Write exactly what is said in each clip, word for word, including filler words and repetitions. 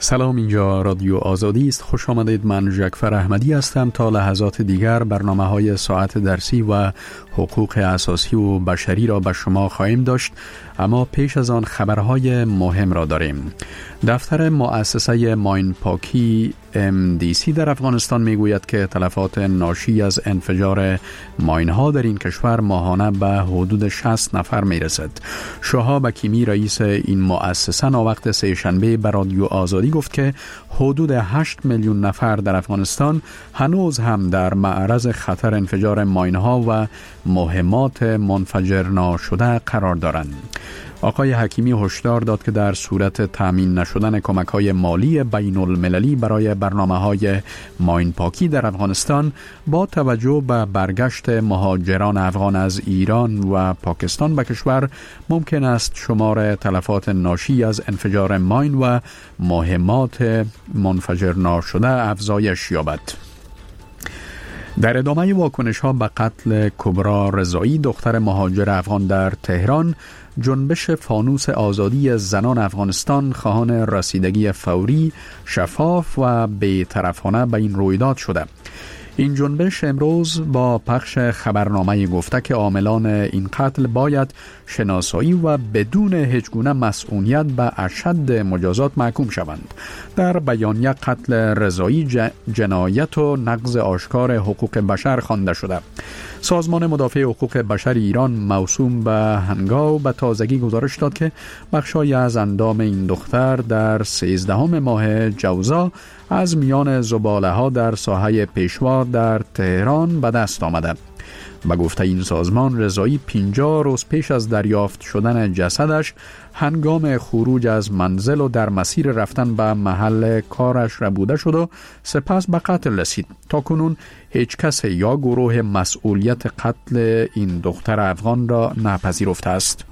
سلام، اینجا رادیو آزادی است. خوش آمدید. من جعفر احمدی هستم. تا لحظات دیگر برنامه های ساعت درسی و حقوق اساسی و بشری را به شما خواهیم داشت، اما پیش از آن خبرهای مهم را داریم. دفتر مؤسسه ماین پاکی ام دی سی در افغانستان میگوید که تلفات ناشی از انفجار ماین ها در این کشور ماهانه به حدود شصت نفر میرسد. شهاب حکیمی رئیس این مؤسسه ناوقت سه شنبه به رادیو آزادی گفت که حدود هشت میلیون نفر در افغانستان هنوز هم در معرض خطر انفجار ماین ها و مهمات منفجر ناشده قرار دارند. آقای حکیمی هشدار داد که در صورت تامین نشدن کمک‌های مالی بین المللی برای برنامه‌های ماین پاکی در افغانستان با توجه به برگشت مهاجران افغان از ایران و پاکستان به کشور، ممکن است شمار تلفات ناشی از انفجار ماین و مهمات منفجر ناشده افزایش یابد. در ادامه واکنش ها به قتل کبرا رضایی، دختر مهاجر افغان در تهران، جنبش فانوس آزادی زنان افغانستان خواهان رسیدگی فوری، شفاف و بی‌طرفانه به این رویداد شده. این جنبش امروز با پخش خبرنامه گفته که عاملان این قتل باید شناسایی و بدون هیچ گونه مسئولیت به اشد مجازات محکوم شوند. در بیانیه قتل رضایی جنایت و نقض آشکار حقوق بشر خوانده شده. سازمان مدافع حقوق بشر ایران موسوم به هنگاو به تازگی گزارش داد که بخشای از اندام این دختر در سیزدهم ماه جوزا از میان زباله ها در ساحه پیشوا در تهران به دست آمده. به گفته این سازمان، رضایی پنجاه روز پیش از دریافت شدن جسدش هنگام خروج از منزل و در مسیر رفتن به محل کارش ربوده شد و سپس به قتل رسید. تا کنون هیچ کس یا گروه مسئولیت قتل این دختر افغان را نپذیرفته است.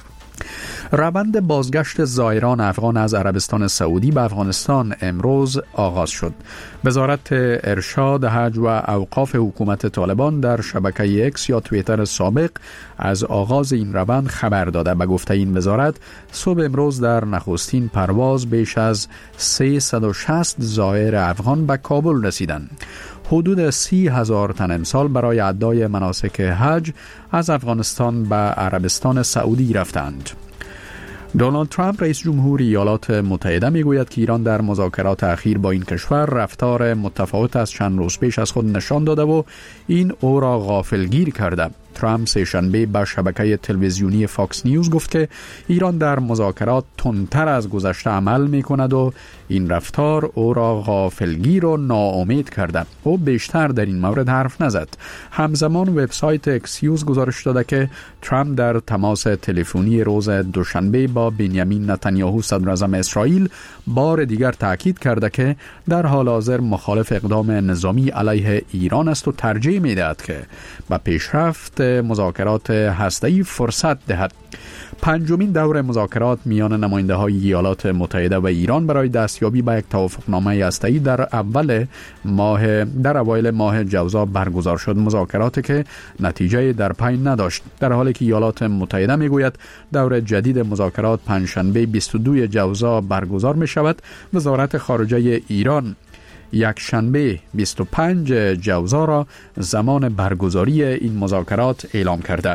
روند بازگشت زائران افغان از عربستان سعودی به افغانستان امروز آغاز شد. وزارت ارشاد، حج و اوقاف حکومت طالبان در شبکه اکس یا توییتر سابق از آغاز این روند خبر داده. به گفته این وزارت، صبح امروز در نخستین پرواز بیش از سیصد و شصت زائر افغان به کابل رسیدند. حدود سی هزار تن امسال برای ادای مناسک حج از افغانستان به عربستان سعودی رفتند. دونالد ترامپ رئیس جمهور ایالات متحده میگوید که ایران در مذاکرات اخیر با این کشور رفتار متفاوت از چند روز پیش از خود نشان داده و این او را غافلگیر کرده. ترامپ سه شنبه به شبکه تلویزیونی فاکس نیوز گفت که ایران در مذاکرات تندتر از گذشته عمل می کند و این رفتار او را غافلگیر و ناامید کرده. او بیشتر در این مورد حرف نزد. همزمان وبسایت اکسیوز گزارش داده که ترامپ در تماس تلفنی روز دوشنبه با بنیامین نتانیاهو صدر اعظم اسرائیل بار دیگر تاکید کرده که در حال حاضر مخالف اقدام نظامی علیه ایران است و ترجیح می دهد که به پیشرفت مذاکرات هسته‌ای فرصت دهد. پنجمین دور مذاکرات میان نماینده‌های ایالات متحده و ایران برای دستیابی به یک توافقنامه هسته‌ای در اول ماه در اوایل ماه جوزا برگزار شد. مذاکراتی که نتیجه در پی نداشت، در حالی که ایالات متحده میگوید دور جدید مذاکرات پنجشنبه بیست و دو جوزا برگزار می شود. وزارت خارجه ایران یک شنبه بیست و پنج جوزا را زمان برگزاری این مذاکرات اعلام کرده.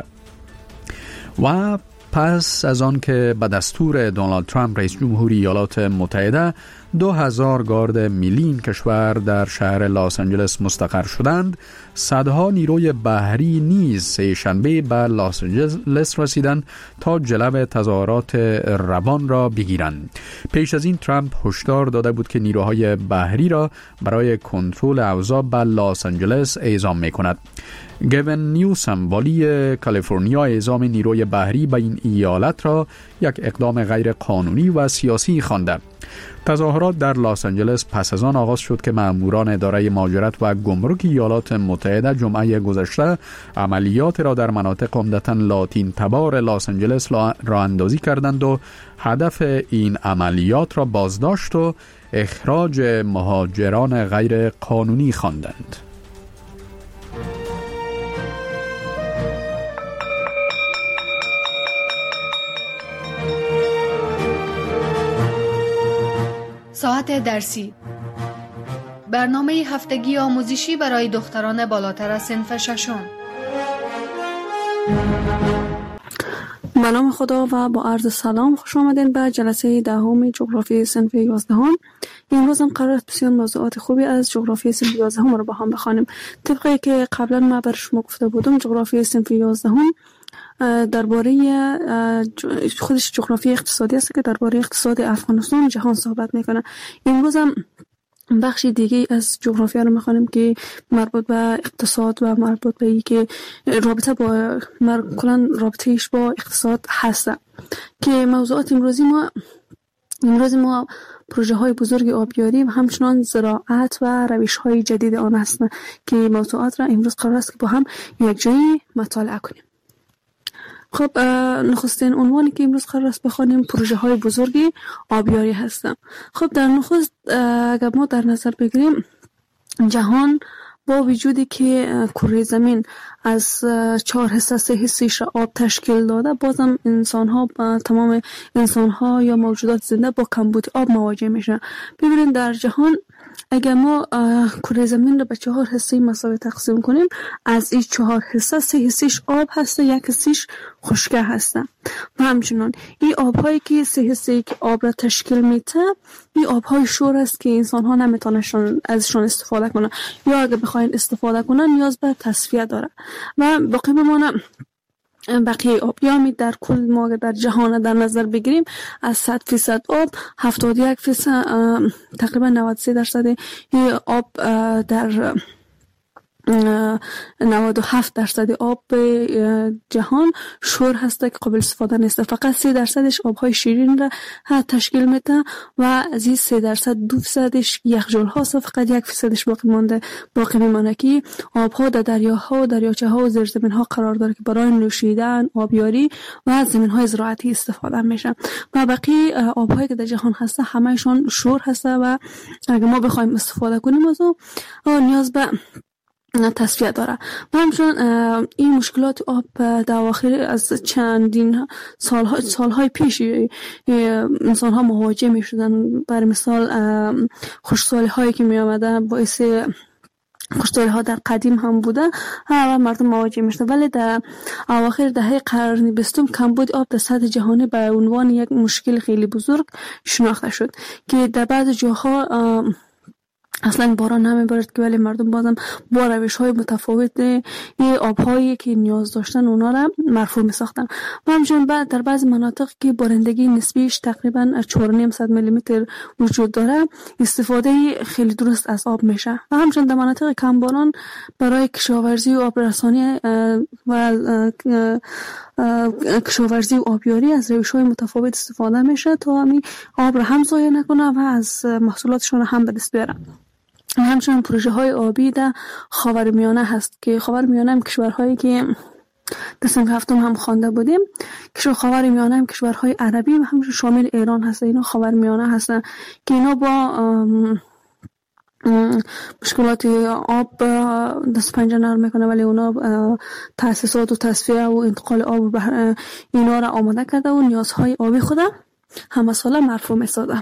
و پس از آن که به دستور دونالد ترامپ رئیس جمهور ایالات متحده دو هزار گارد ملی این کشور در شهر لس آنجلس مستقر شدند، صدها نیروی بحری نیز سه شنبه به لس آنجلس رسیدند تا جلو تظاهرات روان را بگیرند. پیش از این ترامپ هشدار داده بود که نیروهای بحری را برای کنترل اوضاع به لس آنجلس اعزام می‌کند. گوین نیوسم والی کالیفرنیا اعزام نیروی بحری به این ایالت را یک اقدام غیر قانونی و سیاسی خوانده. تظاهرات در لس آنجلس پس از آن آغاز شد که ماموران اداره مهاجرت و گمرک ایالات متحده جمعه گذشته عملیات را در مناطق عمدتاً لاتین تبار لس آنجلس راه اندازی کردند و هدف این عملیات را بازداشت و اخراج مهاجران غیر قانونی خواندند. ساعت درسی، برنامه هفتگی آموزشی برای دختران بالاتر از صنف ششم. به نام خدا و با عرض سلام، خوش آمدین به جلسه دهم جغرافی صنف یازدهم. امروز هم قرار است بسیار موضوعات خوبی از جغرافی صنف یازدهم رو با هم بخوانیم. طبقی که قبلا ما بر شما گفته بودم، جغرافی صنف یازدهم درباره خودش جغرافی اقتصادی است که درباره اقتصاد افغانستان جهان صحبت میکنه. امروز هم بخش دیگه از جغرافیا رو میخوانیم که مربوط به اقتصاد و مربوط به ای که رابطه با کلا رابطهش با اقتصاد هست. که موضوعات امروزی ما امروز ما پروژه های بزرگ آبیاری و همچنان زراعت و روش های جدید آن هست که موضوعات را امروز قرار است که با هم یک جایی مطالعه کنیم. خب نخستین عنوانی که امروز قرار است بخوانیم پروژه های بزرگی آبیاری هستن. خب در نخست اگر ما در نظر بگیریم، جهان با وجودی که کره زمین از چهار حصه سه حصهش را آب تشکیل داده، بازم انسان ها تمام انسان ها یا موجودات زنده با کمبود آب مواجه میشن. ببینید در جهان اگر ما کره زمین رو به چهار حصه مساوی تقسیم کنیم، از این چهار حصه سه حصهش آب هسته، یک حصهش خشکه هسته. و همچنان این آب‌هایی که سه حصه که آب را تشکیل میده، این آب‌های شور است که انسان ها نمیتونن ازشون استفاده کنن، یا اگر بخواین استفاده کنن نیاز به تصفیه داره. و باقی بمانه بقیه آب. یا می در کل ما در جهان در نظر بگیریم، از صد فیصد آب هفتاد و یک فیصد تقریبا نود و سه درصد آب در نود و هفت درصد آب جهان شور هسته که قابل استفاده نیست. فقط سه درصدش آبهای شیرین را تشکیل میده و از این سه درصد دو فیصدش یخچال هاست، فقط یک فیصدش باقی مانده باقی میمانه که آبها در دریاها و دریاچه ها و زیرزمین ها قرار داره که برای نوشیدن، آبیاری و زمین های زراعتی استفاده میشه. و باقی آبهایی که در جهان هسته همهشون شور هسته و اگه ما بخوایم استفاده کنیم از اون نیاز به تصفیه داره. و همچنان این مشکلات آب در اواخر از چندین سالهای سالهای پیش انسان ها مواجه می شدن. برای مثال خشکسالی هایی که می آمده باعث خشکسالی ها در قدیم هم بوده و مردم مواجه می شدن، ولی در اواخر دهه قرن بیستم کمبود آب در سطح جهانی به عنوان یک مشکل خیلی بزرگ شناخته شد که در بعض جاها اصلا باران نمیبارد که ولی مردم بازم با روش های متفاوت یه آبهایی که نیاز داشتن اونا را مرفوع می ساختن. و همچنین بعد در بعض مناطق که بارندگی نسبیش تقریبا چهار و نیم صد میلی متر وجود داره، استفاده خیلی درست از آب میشه. و همچنین در مناطق کم باران برای کشاورزی و آبرسانی و کشاورزی و آبیاری از روش های متفاوت استفاده میشه تا همین آب را هم ضایع نکنه و از محصولاتشون هم به دست بیاره. همچنین پروژه های آبی در خاورمیانه هست که خاورمیانه هم کشورهایی که در صنف هفتم هم خوانده بودیم، کشور خاورمیانه هم کشورهای عربی و همچنین شامل ایران هست. اینا خاورمیانه هستن که اینا با مشکلات آب دست پنجه نرم میکنه، ولی اونا تأسیسات و تصفیه و انتقال آب اینا را آماده کرده و نیازهای آبی خود همه ساله مرفوع میسازه.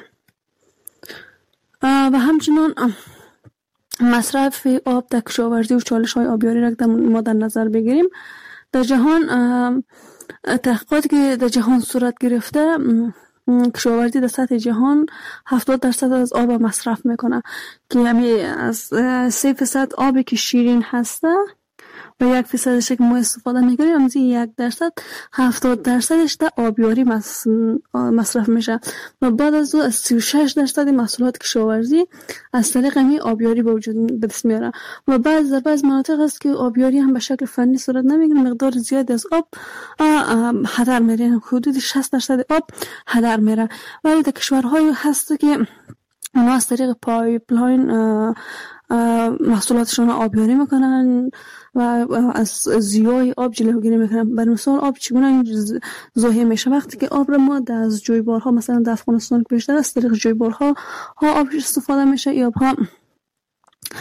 و همچنین مصرف آب در کشاورزی و چالش های آبیاری را ما در نظر بگیریم. در جهان تحقیقاتی که در جهان صورت گرفته، کشاورزی در سطح جهان هفتاد درصد از آب مصرف میکنه که همین از سه فیصد آبی که شیرین هسته و یک فیصدش که ما استفاده میکنیم، همین یک درصد هفتاد درصدش در آبیاری مصرف میشه. و بعد از او از سی و شش درصد محصولات کشاورزی از طریق همین آبیاری به وجود به دست میاره. و بعض در بعض مناطق هست که آبیاری هم به شکل فنی صورت نمیگیره، مقدار زیادی از آب هدر میره، حدود شصت درصد آب هدر میره. ولی در کشورهایی هست که اونا از طریق پایپلاین محصولاتشون آبیاری میکنن و از زیای آب جلوگیری میکنن. برای مثال آب چگونه ضایع میشه؟ وقتی که آب را ما از جویبارها، مثلا در افغانستان که بیشتر از طریق جویبارها ها آب استفاده میشه، یا آب ها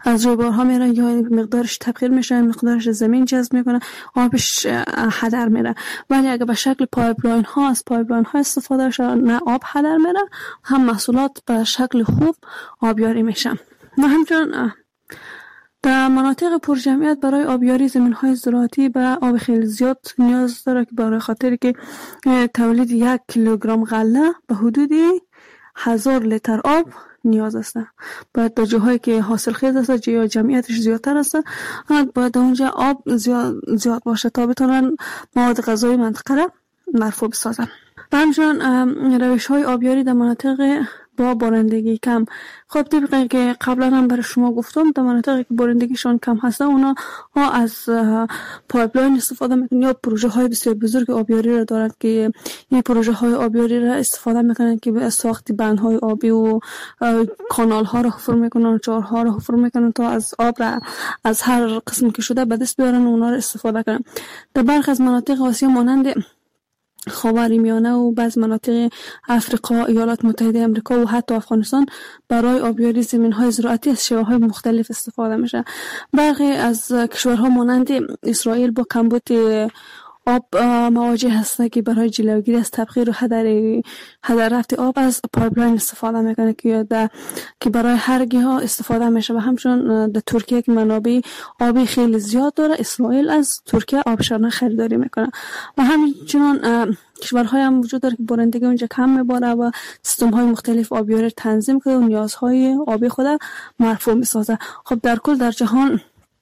از جویبارها میره یا مقدارش تبخیر میشه، مقدارش زمین جذب میکنه، آبش هدر میره. ولی اگه به شکل پایپلاین ها از پایپلاین ها استفاده شه، نه آب هدر میره، هم محصولات به شکل خوب آبیاری میشه. و همچنین در مناطق پرجمعیت برای آبیاری زمین‌های زراعتی به آب خیلی زیاد نیاز داره، که برای خاطر که تولید یک کیلوگرم غله به حدود هزار لیتر آب نیاز است. باید در جاهایی که حاصل خیز است یا جمعیتش زیادتر است، باید اونجا آب زیاد, زیاد باشه تا بتونن مواد غذایی منطقه را مرفوع بسازن. و همچنین روش های آبیاری در مناطق با بارندگی کم. خب طبقی که قبلا هم برای شما گفتم، در مناطقی که بارندگیشون کم هست اونا ها از پایپلاین استفاده میکنن یا پروژه های بسیار بزرگ آبیاری را دارند که این پروژه های آبیاری را استفاده میکنن که به ساخت بندهای آبی و کانال ها را حفر میکنن، چارها را حفر میکنن تا از آب را از هر قسم که شده به دست بیارن و اونا را استفاده کنن. در برخی از مناطق آسیا مانند خاورمیانه و بعض مناطق افریقا، ایالات متحده آمریکا و حتی افغانستان برای آبیاری زمین‌های زراعتی از شیوه‌های مختلف استفاده میشه. برخی از کشورها مانند اسرائیل با کمبود آب مواجه هستند که برای جلوگیری از تبخیر و هدر هدر رفت آب از پایپلاین استفاده میکنه که در که برای هر گیاه استفاده میشه. و همچنین در ترکیه که منابع آبی خیلی زیاد داره، اسرائیل از ترکیه آبشارانه خریداری میکنه. و همچنین کشورهای هم وجود داره که بارندگی اونجا کم میباره و سیستم‌های مختلف آبیاری تنظیم کنه و نیازهای آبی خود مرفوع میسازه. خب در کل در جهان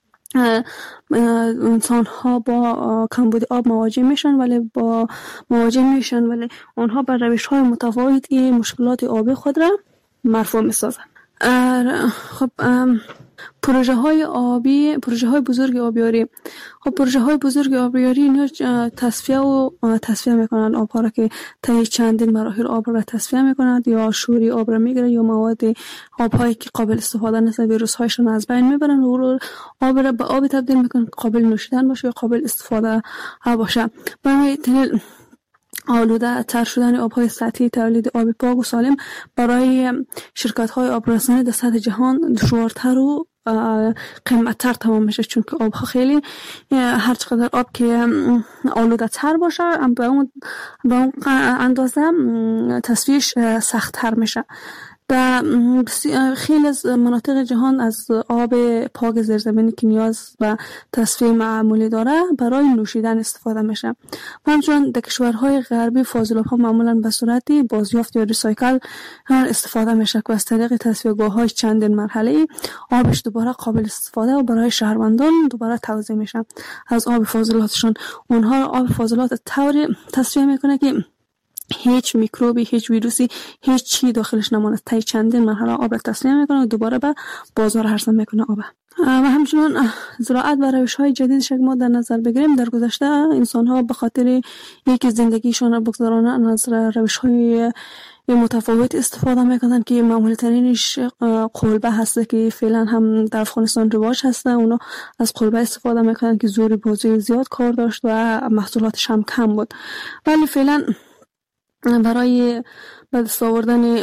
انسان ها با کمبود آب مواجه میشن ولی با مواجه میشن ولی اونها بر روش های متفاوتی مشکلات آبی خود را مرفوع میسازن. خب پروژه های آبی، پروژه های بزرگ آبیاری. خب پروژه های بزرگ آبیاری اینا تصفیه و تصفیه میکنن آبها را که طی چندین مراحل آب را تصفیه میکنند، یا شوری آب را میگیرن یا مواد آبهایی که قابل استفاده نیست ویروس هایشون از بین میبرن و رو آب را به آب تبدیل میکنن که قابل نوشیدن باشه یا قابل استفاده باشه. برای تنل آلوده تر شدن آبهای سطحی، تولید آب پاک و سالم برای شرکت‌های آبرسانی در سطح جهان دشوارتر و قیمت‌تر تمام میشه، چون که آبها خیلی هر چقدر آب که آلوده تر باشه به اون به اون اندازه تصفیهش سخت‌تر میشه. در خیلی از مناطق جهان از آب پاک زیرزمینی که نیاز به تصفیه معمولی داره برای نوشیدن استفاده میشه. همچنین در کشورهای غربی فاضلاب‌ها معمولاً به صورت بازیافت یا ریسایکل استفاده میشه که از طریق تصفیه‌گاه‌های چندین مرحله‌ای آبش دوباره قابل استفاده و برای شهروندان دوباره توزیع میشه از آب فاضلاتشون. اونها آب فاضلات طوری تصفیه میکنه که هیچ میکروبی، هیچ ویروسی، هیچ چی داخلش نمونه. تا چندین مرحله آب را تصفیه میکنه و دوباره به بازار هرسان میکنه آب. و همچنین زراعت و روش‌های جدیدش ما در نظر بگیریم، در گذشته انسان‌ها به خاطر یکی زندگیشون را بگذارانه از روش‌های متفاوت استفاده میکنن که معمولی ترینش قلبه هسته که فعلا هم در افغانستان رواج هسته. اونا از قلبه استفاده میکنن که زوری بازی زیاد کار داشت و محصولاتش هم کم بود. ولی فعلا برای به دست آوردن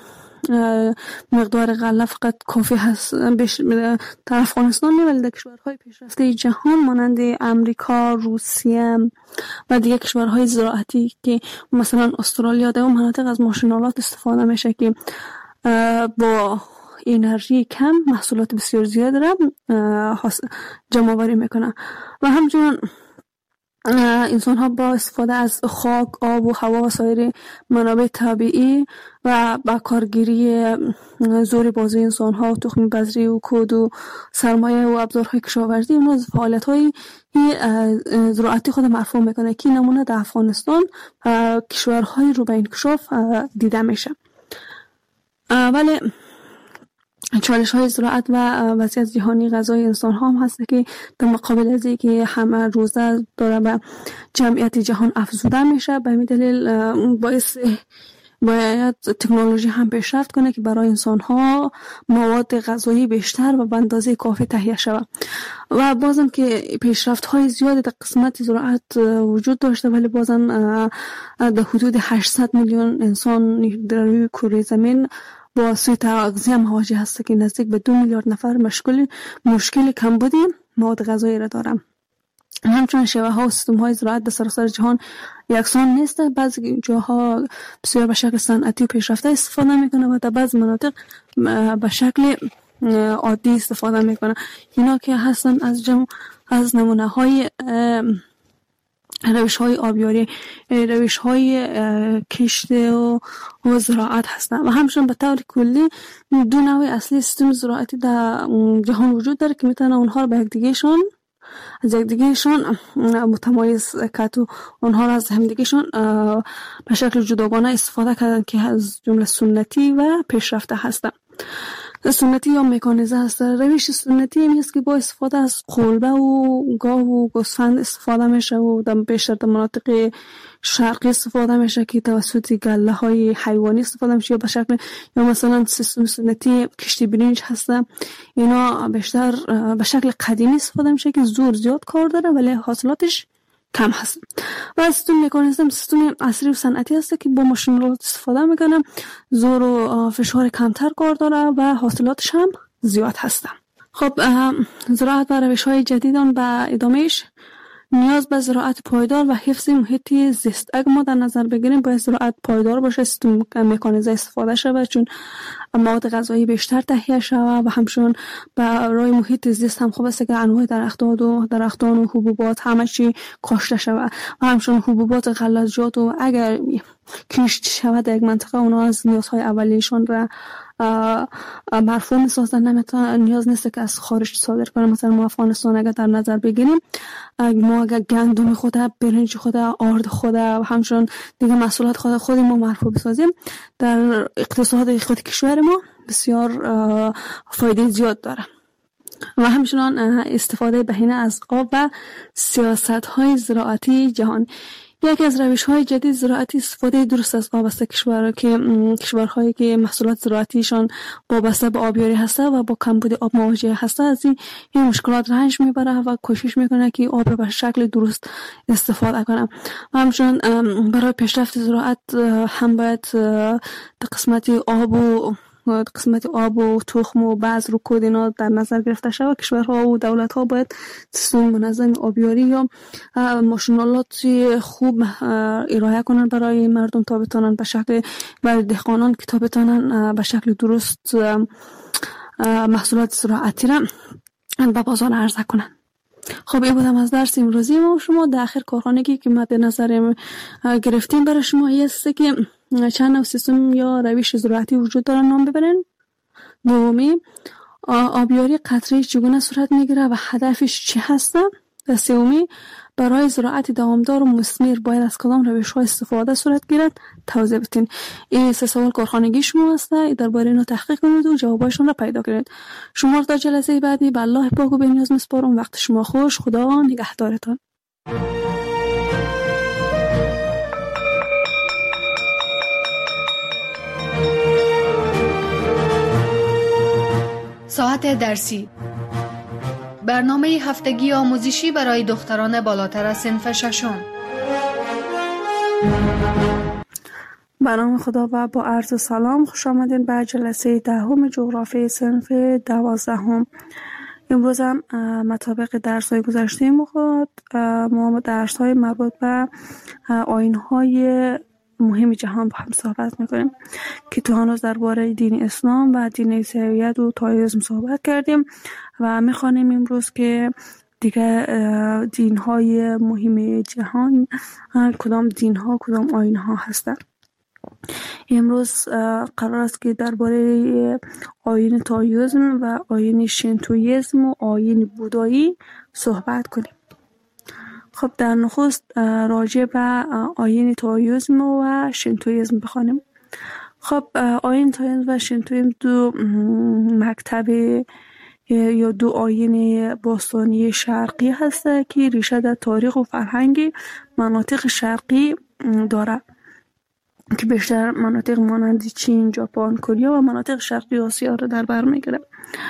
مقدار غله فقط کافی هست در افغانستان نه، ولی در کشورهای پیشرفته جهان مانند امریکا، روسیه و دیگر کشورهای زراعتی که مثلا استرالیا در اون مناطق از ماشین‌آلات استفاده میشه که با انرژی کم محصولات بسیار زیاد را جمع آوری میکنه. و همچنین انسان ها با استفاده از خاک، آب و هوا و سایر منابع طبیعی و با کارگیری زور بازی انسان ها، تخم بذری و کود و سرمایه و ابزارهای کشاورزی، اون از فعالیت های زراعتی خود مرفوع میکنه که نمونه در افغانستان کشورهای رو به انکشاف دیده میشه. ولی چالش های زراعت و وضعیت جهانی غذای انسان ها هم هست که در مقابل از اینکه همه روزه داره به جمعیت جهان افزوده میشه، به همین دلیل باعث باید تکنولوژی هم پیشرفت کنه که برای انسان ها مواد غذایی بیشتر و به اندازه کافی تهیه شود. و بازم که پیشرفت های زیادی در قسمت زراعت وجود داشته، ولی بازم در حدود هشتصد میلیون انسان در روی کره زمین با سوء تغذیه مواجه هست که نزدیک به دو میلیارد نفر مشکل مشکل کمبود مواد غذایی را دارند. همچنین شیوه ها و سیستم های زراعت در سراسر جهان یکسان نیست. بعضی جاها بسیار به شکل صنعتی و پیشرفته استفاده میکنه و در بعض مناطق به شکل عادی استفاده میکنه. اینا که هستن از جمع از نمونه های روش های آبیاری، روش های کشت و, و زراعت هستند و همچنین به طور کلی دو نوع اصلی سیستم زراعتی در جهان وجود داره که میتونه اونها رو به یکدیگهشون از یکدیگهشون متمایز کرد و اونها را از همدیگهشون به شکل جداگانه استفاده کردن که از جمله سنتی و پیشرفته هستند. سنتی یا مکانیزه هست. روش سنتی این است که با استفاده از قلبه و گاو و گوسفند استفاده میشه و در بیشتر در مناطق شرقی استفاده میشه که توسط گله های حیوانی استفاده میشه یا به شکل یا مثلا سیستم سنتی کشتی برنج هست. اینا بیشتر به شکل قدیمی استفاده میشه که زور زیاد کار داره ولی حاصلاتش کم هست. و سیستم مکانیزم سیستم عصری و صنعتی هست که با ماشین‌آلات استفاده میکنه، زور و فشار کمتر کار داره و حاصلاتش هم زیاد هست. خب زراعت و روش‌های جدیدان به ادامهش نیاز به زراعت پایدار و حفظ محیط زیست. اگه ما در نظر بگیریم باید زراعت پایدار باشه، سیستم مکانیزه استفاده شود چون مواد غذایی بیشتر تهیه شود و همچنین برای محیط زیست هم خوب است که انواع درختان و درختان و حبوبات همه چی کاشته شود و همچنین حبوبات غلظیات و اگر کشت شود در یک منطقه اونا از نیازهای اولیه‌شان را مرفوع می‌سازن، نمیتونه نیاز نیست که از خارج صادر کنه. مثلا ما افغانستان اگر در نظر بگیریم ما اگر گندم خود، برنج خود، آرد خود و همچنین دیگه محصولات خود خود ما مرفوع بسازیم در اقتصاد خود کشور ما بسیار فایده زیاد داره. و همچنین استفاده بهینه از آب و سیاست‌های زراعتی جهان. یکی از روش‌های جدید زراعتی استفاده درست از آب است. کشورها که کشورهایی که محصولات زراعتیشان وابسته به آبیاری هسته و با کمبود آب مواجه هسته از این, این مشکلات رنج میبره و کوشش میکنه که آب را به شکل درست استفاده کنه. و همچنین برای پیشرفت زراعت هم باید در قسمت آب و قسمت آب و تخم و بذر و کود اینا در نظر گرفته شود. کشورها و دولت‌ها باید سیستم منظم آبیاری یا ماشین‌آلات خوب ارائه کنند برای مردم تا بتوانند به شکل برای دهقانان که تا بتوانند به شکل درست محصولات زراعتی را به بازار عرضه کنند. خب این بودم از درس امروزی ما. شما در آخر کارخانگی که مد نظر گرفتیم برای شما است که چند نوع سیستم یا روش زراعتی وجود دارن نام ببرین. دومی آبیاری قطره‌ای چگونه صورت میگیره و هدفش چی هست؟ و سومی برای زراعت دوامدار و مثمر باید از کدام روش‌ها استفاده صورت گیرد توضیح بدین. این سه سوال کارخانگی شما است، درباره اینا تحقیق کنید و جوابشون را پیدا کنید. شما را تا جلسه بعدی به الله پاک و بی‌نیاز میسپارم. وقت شما خوش. خدا نگهدارتان. ساعت درسی، برنامه هفتگی آموزشی برای دختران بالاتر از صنف ششم. به نام خدا و با عرض سلام خوش آمدین به جلسه دهم جغرافی صنف دوازدهم. امروز هم مطابق درس های گذشته ما ما درس های مربوط به آیین های مهم جهان با هم صحبت میکنیم که تو هنوز درباره دین اسلام و دین عیسویت و تائیسم صحبت کردیم و میخوانیم امروز که دیگه دین های مهم جهان کدام دین ها کدام آیین ها هستند. امروز قرار است که درباره آیین تائیسم و آیین شینتویسم و آیین بودایی صحبت کنیم. خب در نخست راجع به آیین تائیسم و شینتویسم بخوانیم. خب آیین تائیسم و شینتویسم دو مکتب یا دو آیین باستانی شرقی هست که ریشه در تاریخ و فرهنگ مناطق شرقی داره که بیشتر مناطق مانند چین، ژاپن، کره و مناطق شرقی آسیا را در بر میگیره.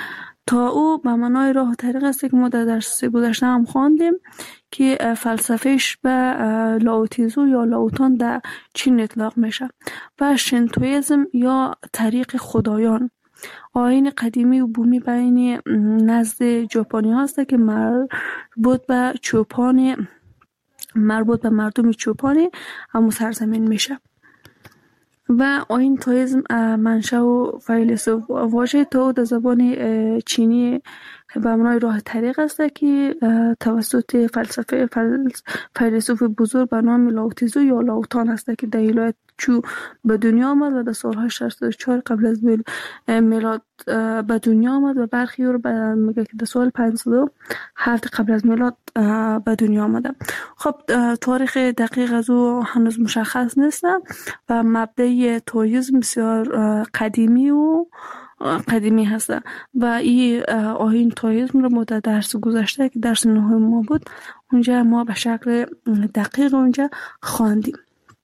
تا او به معنای راه و طریق است که ما در درس گذشته هم خواندیم که فلسفهش به لاوتیزو یا لاوتان در چین اطلاق میشه و شینتویزم یا طریق خدایان آیین قدیمی و بومی بین نزد ژاپنی هست که مربوط به چوپان مربوط به مردم چوپانی همون سرزمین میشه. و آیین تائیزم منشأ و فیلسوف واژه تائو در زبان چینی به معنای راه طریق است که توسط فلسفه فیلسوف بزرگ به نام لاوتیزو یا لاوتان است که در ایالت چو به دنیا آمد و در سالهای شصت و چهار قبل از میلاد به دنیا آمد و برخی رو میگه که در سال پنجصد و هفت قبل از میلاد به دنیا آمده. خب تاریخ دقیق از او هنوز مشخص نیست و مبدأ تائیسم بسیار قدیمی و قدیمی هست و این آیین تائیسم رو ما در درس گذشته که درس نهم ما بود اونجا ما به شکل دقیق اونجا خواندیم.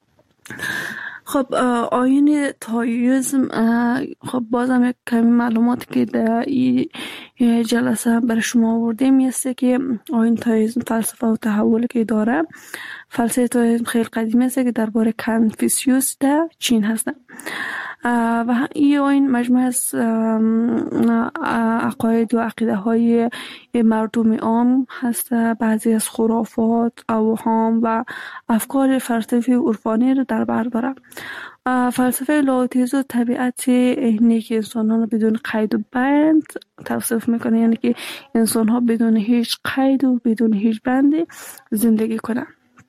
خب آیین تائیسم خب بازم یک کمی معلوماتی که در این جلسه برای شما آوردیم میسته که آیین تائیسم فلسفه و تحول که داره. فلسفه تائیسم خیلی قدیمی است که درباره کنفوسیوس در چین هست و این آیین مجموعه از عقاید و عقیده های مردم عام هست. بعضی از خرافات، اوهام و افکار فلسفی و عرفانی رو در بر داره. فلسفه لاوتیزو طبیعت نیک انسانان رو بدون قید و بند توصیف میکنه، یعنی که انسان ها بدون هیچ قید و بدون هیچ بندی زندگی کنن.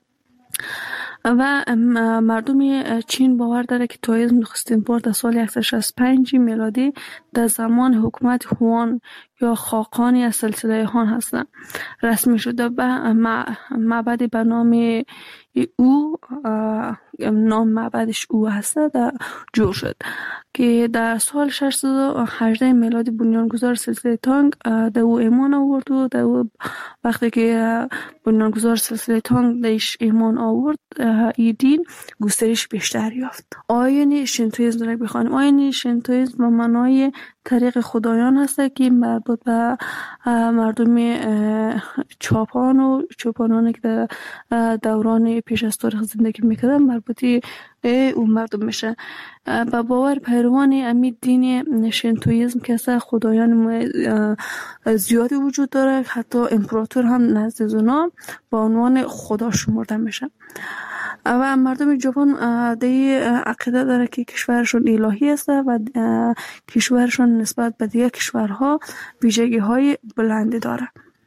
و مردم چین باور داره که تائیسم نخستین بار در سال صد و شصت و پنج میلادی در زمان حکومت هوان یا خاقانی از سلسله هان هستند رسمی شده و معبدی به نام او نام معبدش او هست در جور شد که در سال ششصد و هجده میلادی بنیانگذار سلسله تانگ در او ایمان آورد و در او وقتی که بنیانگذار سلسله تانگ درش ایمان آورد این دین گسترش بیشتر یافت. آیین شینتویسم را بخوانیم. آیین شینتویسم به معنای طریق خدایان هست که مربوط به مردم چاپان و چوپانانی که در دوران پیش از تاریخ زندگی میکردن مربوطی اون مردم میشه. با باور پیروان امی دین شینتویسم که اصلا خدایان زیادی وجود داره، حتی امپراتور هم نزد اونا با عنوان خدا شمرده میشه. و مردم ژاپن دی عقیده داره که کشورشون الهی است و کشورشون نسبت به دیگر کشورها ویژگی های بلندی داره.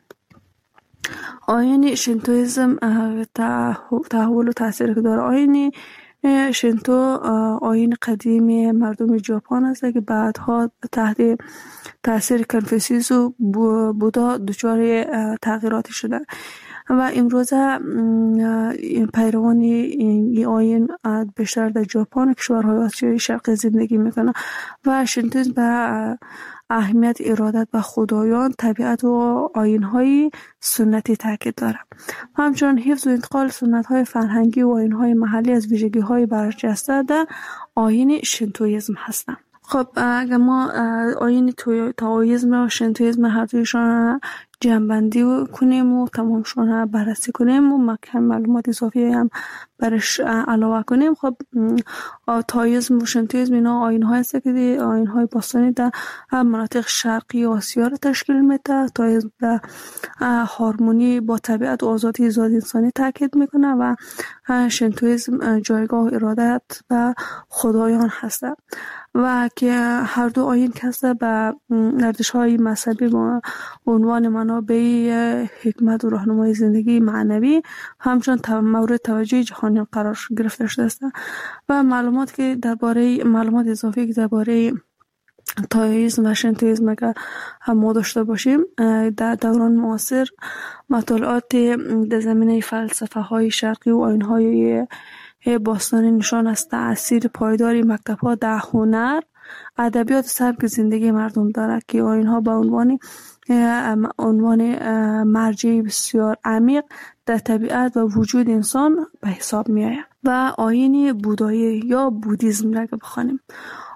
آیین شینتویسم تحول و تاثیر که داره. آیین شینتو آیین قدیمی مردم ژاپن است که بعدها تحت تاثیر کنفوسیوس و بودا دچار تغییراتی شده و امروزه پیروان این آیین بیشتر در ژاپن کشورهای آسیای شرقی زندگی میکنه و شینتویسم به اهمیت ارادت به خدایان، طبیعت و آیین‌های سنتی تاکید داره. همچنین حفظ و انتقال سنت‌های فرهنگی و آیین‌های محلی از ویژگی‌های برجسته در آیین شینتویسم هستند. خب اگر ما آیین تائیسم و شینتویسم هر دویشان جمع‌بندی کنیم و تمامشون بررسی کنیم و مکم معلومات اضافی هم برش علاوه کنیم، خب تائیسم و شینتویسم اینا آیین‌های هست که آیین‌های باستانی در مناطق شرقی آسیا رو تشکیل میده. تائیسم در هارمونی با طبیعت و آزادی ذات انسانی تاکید میکنه و شینتویسم جایگاه ارادت و خدایان هست و که هر دو آیین که به ارزش‌های مذهبی با عنوان منابع حکمت و راهنمای زندگی معنوی همچنان مورد توجه جهانیان قرار گرفته شده است و معلومات که درباره معلومات اضافی که درباره تائیسم و شینتویسم که ما داشته باشیم در دوران معاصر مطالعات در زمینه فلسفه های شرقی و آیین های باستانی نشان است تأثیر پایداری مکتب‌ها در هنر، ادبیات و سبک زندگی مردم دارد که آیین‌ها به عنوان عنوان مرجعی بسیار عمیق در طبیعت و وجود انسان به حساب می‌آید. و آیین بودایی یا بودیسم را که بخوانیم.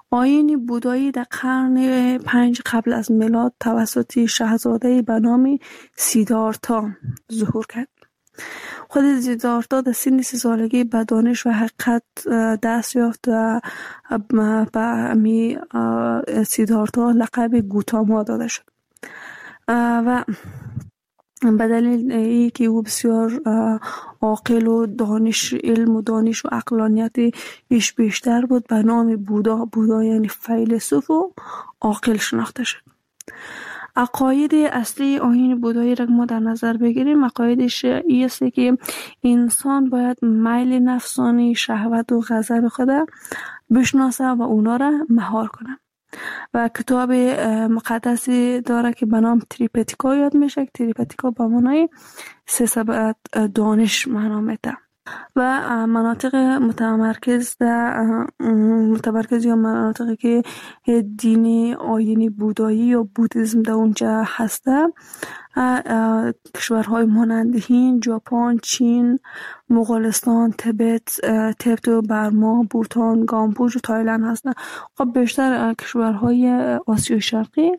آیین بودایی در قرن پنج قبل از میلاد توسط شاهزاده به نام سیدارتا ظهور کرد. خود سیدارتا در سن سی سالگی به دانش و حقیقت دست یافت و به امی سیدارتا لقب گوتاما داده شد و به دلیل ای که او بسیار عاقل و دانش علم و دانش و عقلانیت ایش بیشتر بود به نام بودا بودا یعنی فیلسوف و عاقل شناخته شد. عقاید اصلی آیین بودایی را ما در نظر بگیریم، عقایدش این است که انسان باید میل نفسانی، شهوت و غضب خود بشناسه و اونا را مهار کنه. و کتاب مقدسی داره که به نام تریپتیکا یاد میشه. تریپتیکا به معنای سه سبد دانش معنا میده و مناطق متمرکز در متمرکز یا مناطقی که دین آیین بودایی یا بودیسم در اونجا هسته کشورهای مانند هند، ژاپن، چین، مغولستان، تبت، تبت و برما، بوتان، کامبوج و تایلند هستند. خب بیشتر کشورهای آسیای شرقی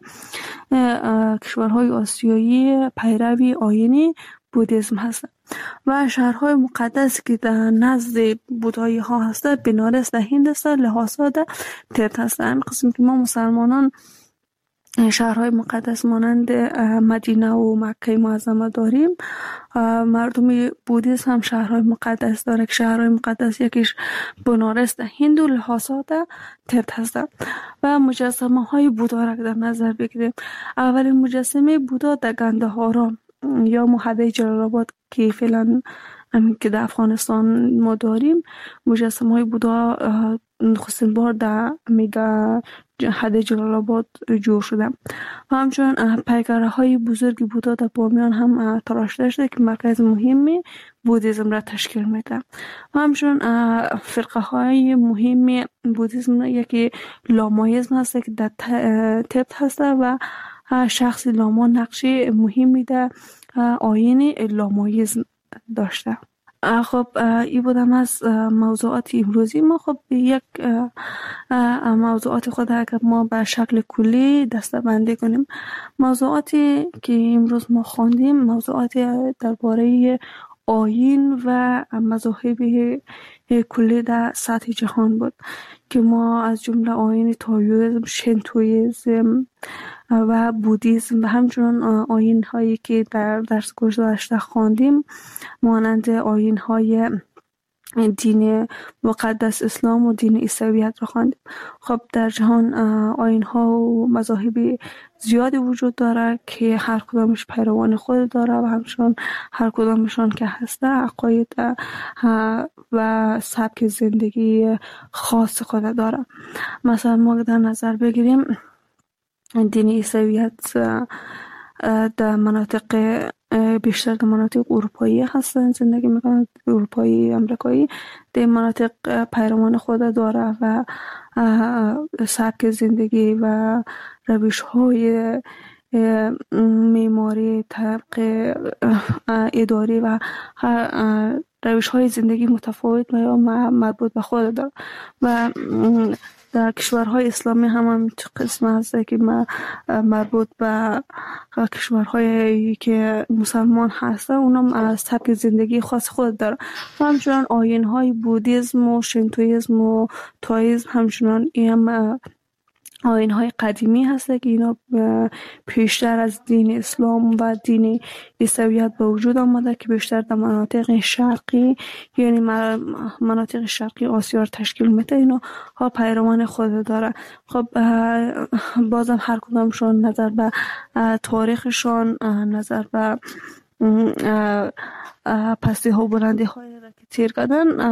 کشورهای آسیایی پیروی آیین بودیسم هستند و شهرهای مقدس که در نزد بودایی ها هستند بنارس در هند است، لهاسا در تبت هست. همین قسم که ما مسلمانان شهرهای مقدس مانند مدینه و مکه معظمه داریم، مردم بودیسم هم شهرهای مقدس داره که شهرهای مقدس یکیش بنارس در هند و لهاسا در تبت هست. و مجسمه های بودا را در نظر بگیریم، اولین مجسمه بودا در گندهارا یا محله جلال آباد که فعلا همین که در افغانستان ما داریم، مجسمه های بودا نخستین بار در میگه حد جلال آباد جور شده و همچنین پیکره های بزرگ بودا در بامیان هم تراشیده شده که مرکز مهمی بودیسم را تشکیل میده و همچنین فرقه های مهم بودیسم یکی لامایزم هست که در تبت هست و شخص لاما نقشی مهمی در آیین لامایزم داشته. خب این بودم از موضوعات امروزی ما. خب یک موضوعات خود اگر ما به شکل کلی دسته بندی کنیم، موضوعاتی که امروز ما خواندیم موضوعاتی درباره آیین و مذاهب کلی در سطح جهان بود که ما از جمله آیین تائویسم، شینتویسم و بودیسم و همچنین آیین هایی که در درس گذشته خواندیم مانند آیین های دین مقدس اسلام و دین عیسویت را خواندیم. خب در جهان آیین ها و مذاهب زیادی وجود داره که هر کدامش پیروان خود داره و همچنین هر کدامشان که هسته عقاید و سبک زندگی خاص خود داره. مثلا ما در نظر بگیریم دین عیسویت در مناطق بیشتر در مناطق اروپایی هستن زندگی میکنن، اروپایی امریکایی. در مناطق پیروان خود داره و سبک زندگی و روش های معماری، طبق اداری و روش های زندگی متفاوت و مربوط به خود داره و در کشورهای اسلامی هم هم قسم هست که مربوط به کشورهایی که مسلمان هستن اونم از سبک زندگی خاص خود داره و همچنان آیین‌های بودیسم و شینتویسم و تائویسم همچنان این هم آیین‌های قدیمی هست که اینا پیشتر از دین اسلام و دین عیسویت به وجود آمده که بیشتر در مناطق شرقی یعنی مناطق شرقی آسیا تشکیل میده. اینا ها پیروان خود داره. خب بازم هر کدامشون نظر به تاریخشان، نظر به پستی ها و بلندی های را که تیر کردن،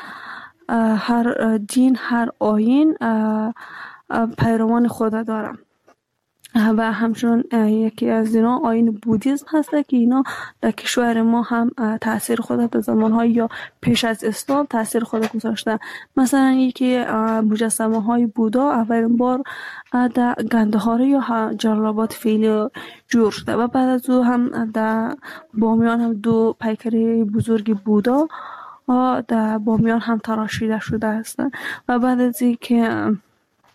هر دین هر آیین پیروان خود دارم و همچنین یکی از اینا آیین بودیسم هست که اینا در کشور ما هم تاثیر خود در زمانهای یا پیش از اسلام تاثیر خود گذاشته. مثلا یکی مجسمه های بودا اولین بار در گندهاره یا جلال آباد فعلی جور شده و بعد از او هم در بامیان هم دو پیکره بزرگ بودا در بامیان هم تراشیده شده هستند و بعد از اینکه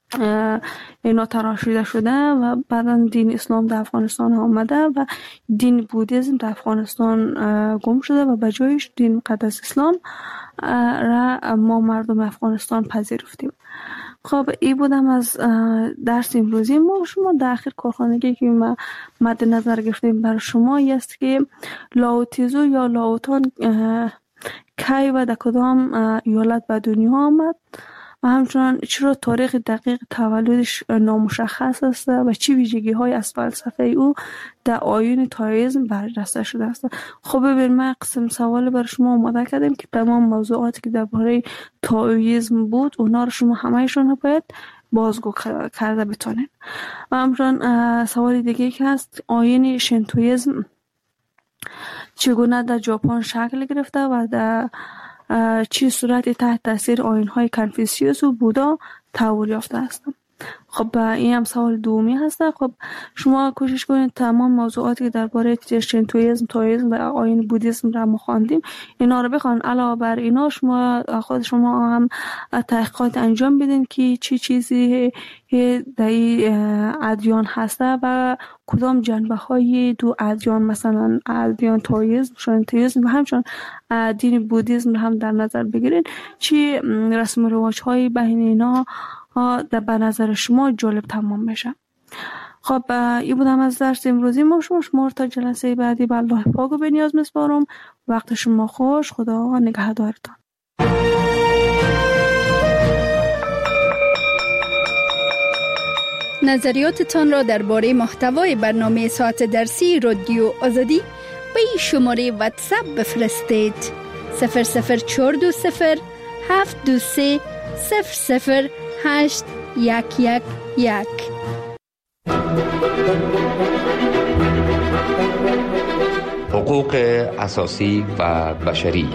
اینا تراشیده شده و بعدا دین اسلام در افغانستان آمده و دین بودیسم در افغانستان گم شده و به جایش دین مقدس اسلام را ما مردم افغانستان پذیرفتیم. خب این بودم از درس امروزی ما. شما در آخر کارخانگی که ما مد نظر گرفتیم برای شما است که لاوتیزو یا لاوتان کی و در کدام ایالت به دنیا آمد و همچنان چرا تاریخ دقیق تولدش نامشخص است و چه ویژگی های از فلسفه او در آیین تائیسم برجسته شده است. خب ببین ما قسم سوال برای شما آماده کردیم که تمام موضوعاتی که درباره تائیسم بود اونا رو شما همهشون باید بازگو کرده بتونین. و همچنان سوال دیگه که هست آیین شینتویسم چگونه در ژاپن شکل گرفته و در چی صورتی تحت تاثیر آیین‌های کنفوسیوس و بودا تحول یافته هستند. خب این هم سوال دومی هست. خب شما کوشش کنید تمام موضوعاتی که درباره شینتویسم، تائیسم و آیین بودیسم را ما خواندیم اینا رو بخوان. علاوه بر اینا شما خود شما هم تحقیقات انجام بدین که چی چیزی در این ادیان هسته و کدام جنبه های دو ادیان مثلا ادیان تائیسم، شینتویسم و همچنین دین بودیسم رو هم در نظر بگیرین. چی رسم و رواج های بین اینا در به نظر شما جالب تمام بشه. خب این بودم از درس امروزی ما. شما شما تا جلسه بعدی به الله پاک و به نیاز میسپارم. وقت شما خوش. خدا نگهدارتان. نظریاتتان را درباره محتوای برنامه ساعت درسی رادیو آزادی به این شماره واتساپ بفرستید: صفر صفر چهار دو صفر هفت دو سه صفر صفر هشت یک یک یک. حقوق اساسی و بشری.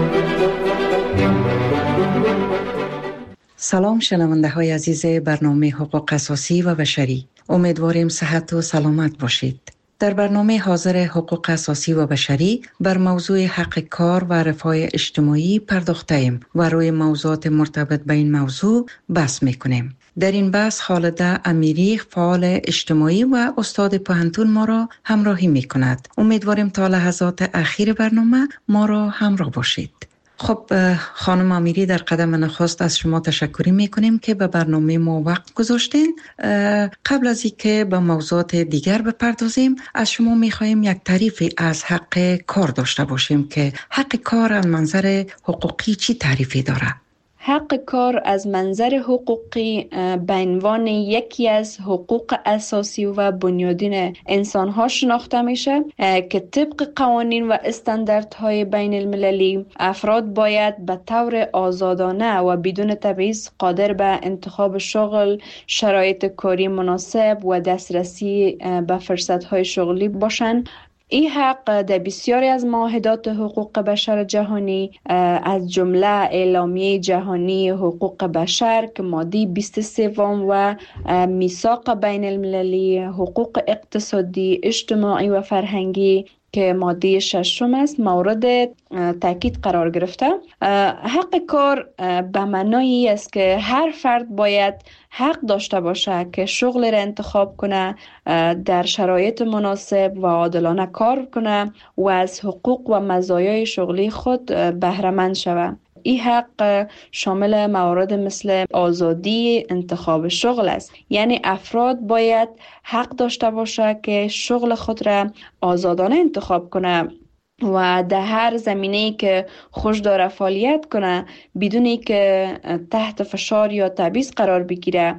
سلام شنونده های عزیز برنامه حقوق اساسی و بشری. امیدواریم صحت و سلامت باشید. در برنامه حاضر حقوق اساسی و بشری بر موضوع حق کار و رفاه اجتماعی پرداخته‌ایم و روی موضوعات مرتبط به این موضوع بحث می‌کنیم. در این بحث خالده امیری فعال اجتماعی و استاد پوهنتون ما را همراهی می‌کند. امیدواریم تا لحظات اخیر برنامه ما را همراه باشید. خب خانم امیری، در قدم نخست از شما تشکری میکنیم که به برنامه ما وقت گذاشتین. قبل از اینکه به موضوعات دیگر بپردازیم از شما میخواهیم یک تعریفی از حق کار داشته باشیم که حق کار از منظر حقوقی چی تعریفی داره؟ حق کار از منظر حقوقی به عنوان یکی از حقوق اساسی و بنیادین انسان‌ها شناخته میشه که طبق قوانین و استانداردهای بین المللی افراد باید به طور آزادانه و بدون تبعیض قادر به انتخاب شغل، شرایط کاری مناسب و دسترسی به فرصت‌های شغلی باشند. این حق در بسیاری از معاهدات حقوق بشر جهانی از جمله اعلامیه جهانی حقوق بشر که ماده بیست و سه و میثاق بین المللی حقوق اقتصادی، اجتماعی و فرهنگی که ماده ششم است مورد تاکید قرار گرفته. حق کار به معنای است که هر فرد باید حق داشته باشه که شغل را انتخاب کنه، در شرایط مناسب و عادلانه کار کنه و از حقوق و مزایای شغلی خود بهره مند شود. این حق شامل موارد مثل آزادی انتخاب شغل است، یعنی افراد باید حق داشته باشه که شغل خود را آزادانه انتخاب کنه و در هر زمینه‌ای که خوش داره فعالیت کنه بدون که تحت فشار یا تبعیض قرار بگیره.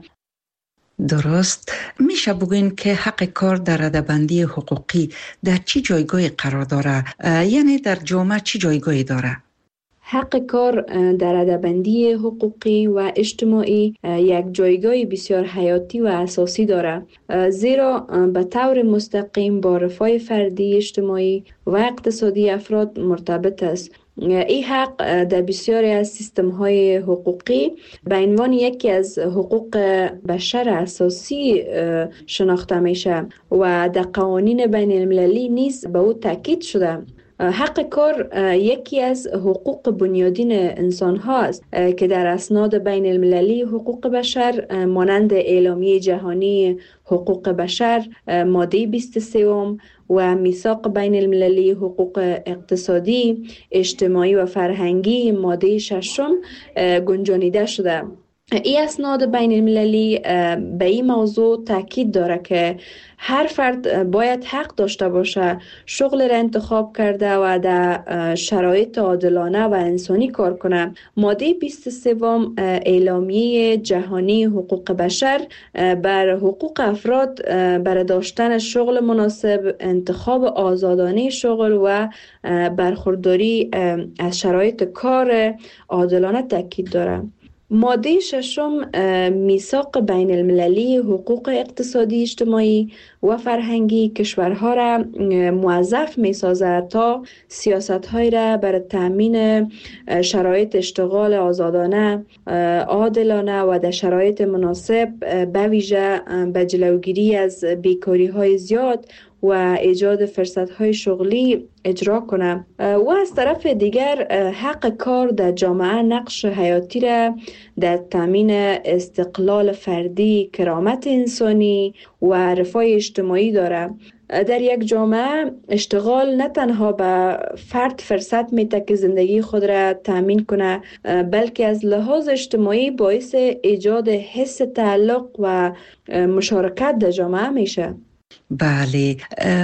درست. میشه بگوین که حق کار در رده‌بندی حقوقی در چی جایگاهی قرار داره؟ یعنی در جامعه چی جایگاهی داره؟ حق کار در رده‌بندی حقوقی و اجتماعی یک جایگاه بسیار حیاتی و اساسی دارد، زیرا به طور مستقیم با رفاه فردی، اجتماعی و اقتصادی افراد مرتبط است. این حق در بسیاری از سیستم‌های حقوقی به عنوان یکی از حقوق بشر اساسی شناخته میشه و در قوانین بین المللی نیز به او تاکید شده. حق کار یکی از حقوق بنیادین انسان هاست که در اسناد بین المللی حقوق بشر مانند اعلامیه جهانی حقوق بشر ماده بیست و سه و میثاق بین المللی حقوق اقتصادی، اجتماعی و فرهنگی ماده ششم گنجانیده شده. این اسناد بین المللی به این موضوع تاکید داره که هر فرد باید حق داشته باشه شغل را انتخاب کرده و در شرایط عادلانه و انسانی کار کنه. ماده بیست و سه اعلامیه جهانی حقوق بشر بر حقوق افراد بر داشتن شغل مناسب، انتخاب آزادانه شغل و برخورداری از شرایط کار عادلانه تاکید داره. ماده ششم میثاق بین المللی حقوق اقتصادی، اجتماعی و فرهنگی کشورها را موظف می سازد تا سیاست های را برای تامین شرایط اشتغال آزادانه، عادلانه و در شرایط مناسب به ویژه به جلوگیری از بیکاری های زیاد و ایجاد فرصت‌های شغلی اجرا کنه. و از طرف دیگر حق کار در جامعه نقش حیاتی را در تامین استقلال فردی، کرامت انسانی و رفاه اجتماعی داره. در یک جامعه اشتغال نه تنها به فرد فرصت میده که زندگی خود را تامین کنه، بلکه از لحاظ اجتماعی باعث ایجاد حس تعلق و مشارکت در جامعه میشه. بله،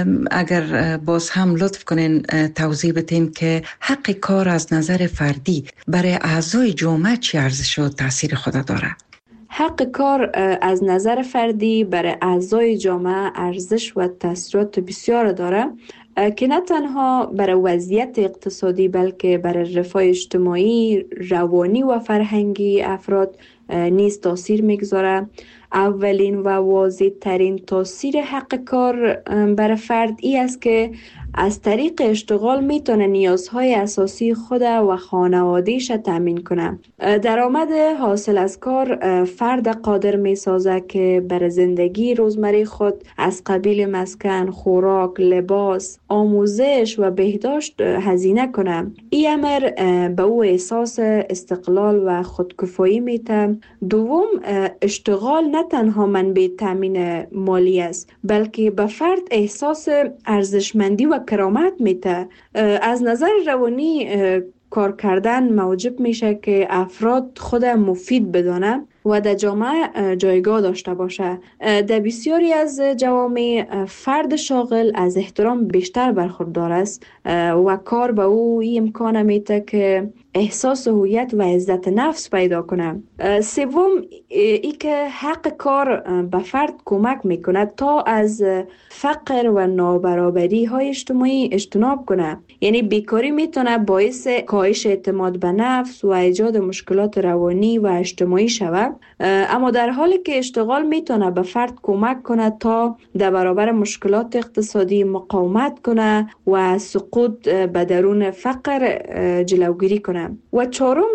اگر باز هم لطف کنین توضیح بدین که حق کار از نظر فردی برای اعضای جامعه چی ارزش و تاثیر خود داره؟ حق کار از نظر فردی برای اعضای جامعه ارزش و تاثیرات بسیار داره که نه تنها برای وضعیت اقتصادی بلکه برای رفاه اجتماعی، روانی و فرهنگی افراد نیز تاثیر میگذاره. اولین و واضح ترین تاثیر حق کار برای فرد ای است که از طریق اشتغال میتونه نیازهای اساسی خود و خانوادهش تامین کنه. درآمد حاصل از کار فرد قادر میسازه که برای زندگی روزمره خود از قبیل مسکن، خوراک، لباس، آموزش و بهداشت هزینه کنه. این امر به او احساس استقلال و خودکفایی میده. دوم، اشتغال نه تنها منبع تامین مالی است بلکه به فرد احساس ارزشمندی و کرامت میده. از نظر روانی کار کردن موجب میشه که افراد خود مفید بدانه و در جامعه جایگاه داشته باشه. در بسیاری از جوامع فرد شاغل از احترام بیشتر برخوردار است و کار به او این امکان میده که احساس هویت و عزت نفس پیدا کنه. سوم، ای که حق کار به فرد کمک میکنه تا از فقر و نابرابری های اجتماعی اجتناب کنه. یعنی بیکاری میتونه باعث کاهش اعتماد به نفس و ایجاد مشکلات روانی و اجتماعی شود، اما در حالی که اشتغال میتونه به فرد کمک کنه تا در برابر مشکلات اقتصادی مقاومت کنه و سقوط به درون فقر جلوگیری کنه. و چهارم،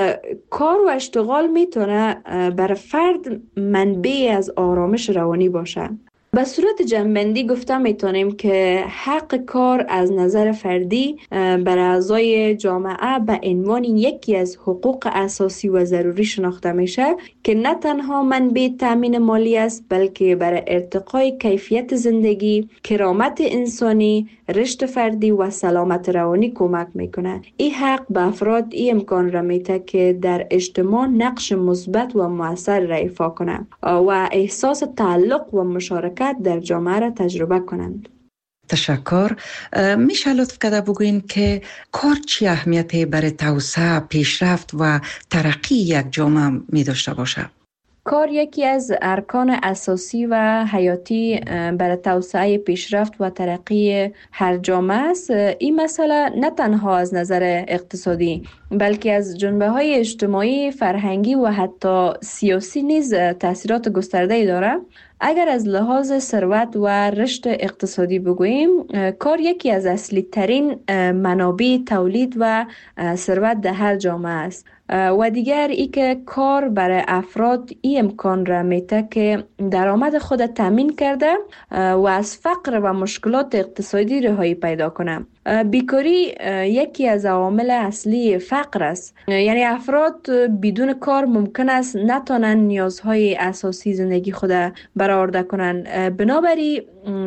کار و اشتغال میتونه برای فرد منبع از آرامش روانی باشه. به صورت جمع‌بندی گفته میتونیم که حق کار از نظر فردی بر اعضای جامعه به عنوان یکی از حقوق اساسی و ضروری شناخته میشه که نه تنها منبع تامین مالی است بلکه برای ارتقای کیفیت زندگی، کرامت انسانی، رشد فردی و سلامت روانی کمک میکنه. این حق به افراد این امکان را میده که در اجتماع نقش مثبت و مؤثر را ایفا کنند و احساس تعلق و مشارکت در جامعه را تجربه کنند. تشکر. میشه لطف کرده بگوین که کار چی اهمیتی برای توسعه، پیشرفت و ترقی یک جامعه می داشته باشه؟ کار یکی از ارکان اساسی و حیاتی برای توسعه، پیشرفت و ترقی هر جامعه است. این مسئله نه تنها از نظر اقتصادی بلکه از جنبه های اجتماعی، فرهنگی و حتی سیاسی نیز تاثیرات گسترده‌ای دارد. اگر از لحاظ ثروت و رشد اقتصادی بگوییم، کار یکی از اصلی ترین منابع تولید و ثروت در هر جامعه است. و دیگر ای که کار برای افراد این امکان را میده که درآمد خود تامین کرده و از فقر و مشکلات اقتصادی رهایی پیدا کنه. بیکاری یکی از عوامل اصلی فقر است. یعنی افراد بدون کار ممکن است نتونن نیازهای اساسی زندگی خود برآورده کنند. بنابراین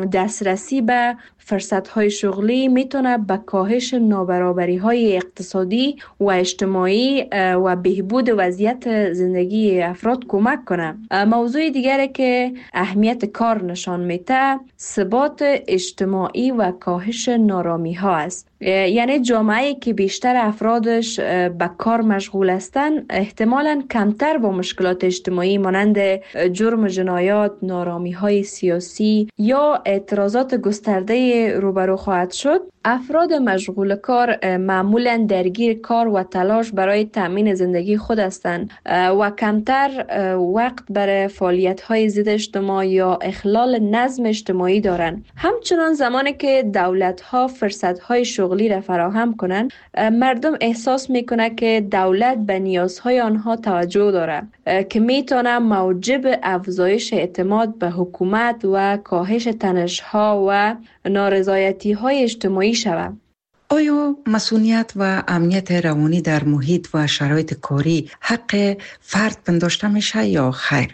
دسترسی به فرصت‌های شغلی میتونه به کاهش نابرابری‌های اقتصادی و اجتماعی و بهبود وضعیت زندگی افراد کمک کنه. موضوع دیگری که اهمیت کار نشان میده ثبات اجتماعی و کاهش نارامی‌ها است. یعنی جامعه‌ای که بیشتر افرادش به کار مشغول هستند احتمالاً کمتر با مشکلات اجتماعی مانند جرم و جنایات، نارامی‌های سیاسی یا اعتراضات گسترده روبرو خواهد شد. افراد مشغول کار معمولاً درگیر کار و تلاش برای تأمین زندگی خود هستند و کمتر وقت برای فعالیت‌های ضد اجتماع یا اخلال نظم اجتماعی دارند. همچنان زمانی که دولت‌ها فرصت‌های شغلی را فراهم کنند، مردم احساس می‌کنند که دولت به نیازهای آنها توجه دارد که می‌تواند موجب افزایش اعتماد به حکومت و کاهش تنش‌ها و نارضایتی‌های اجتماعی شود. آیا مسئولیت و امنیت روانی در محیط و شرایط کاری حق فرد پنداشته میشه یا خیر؟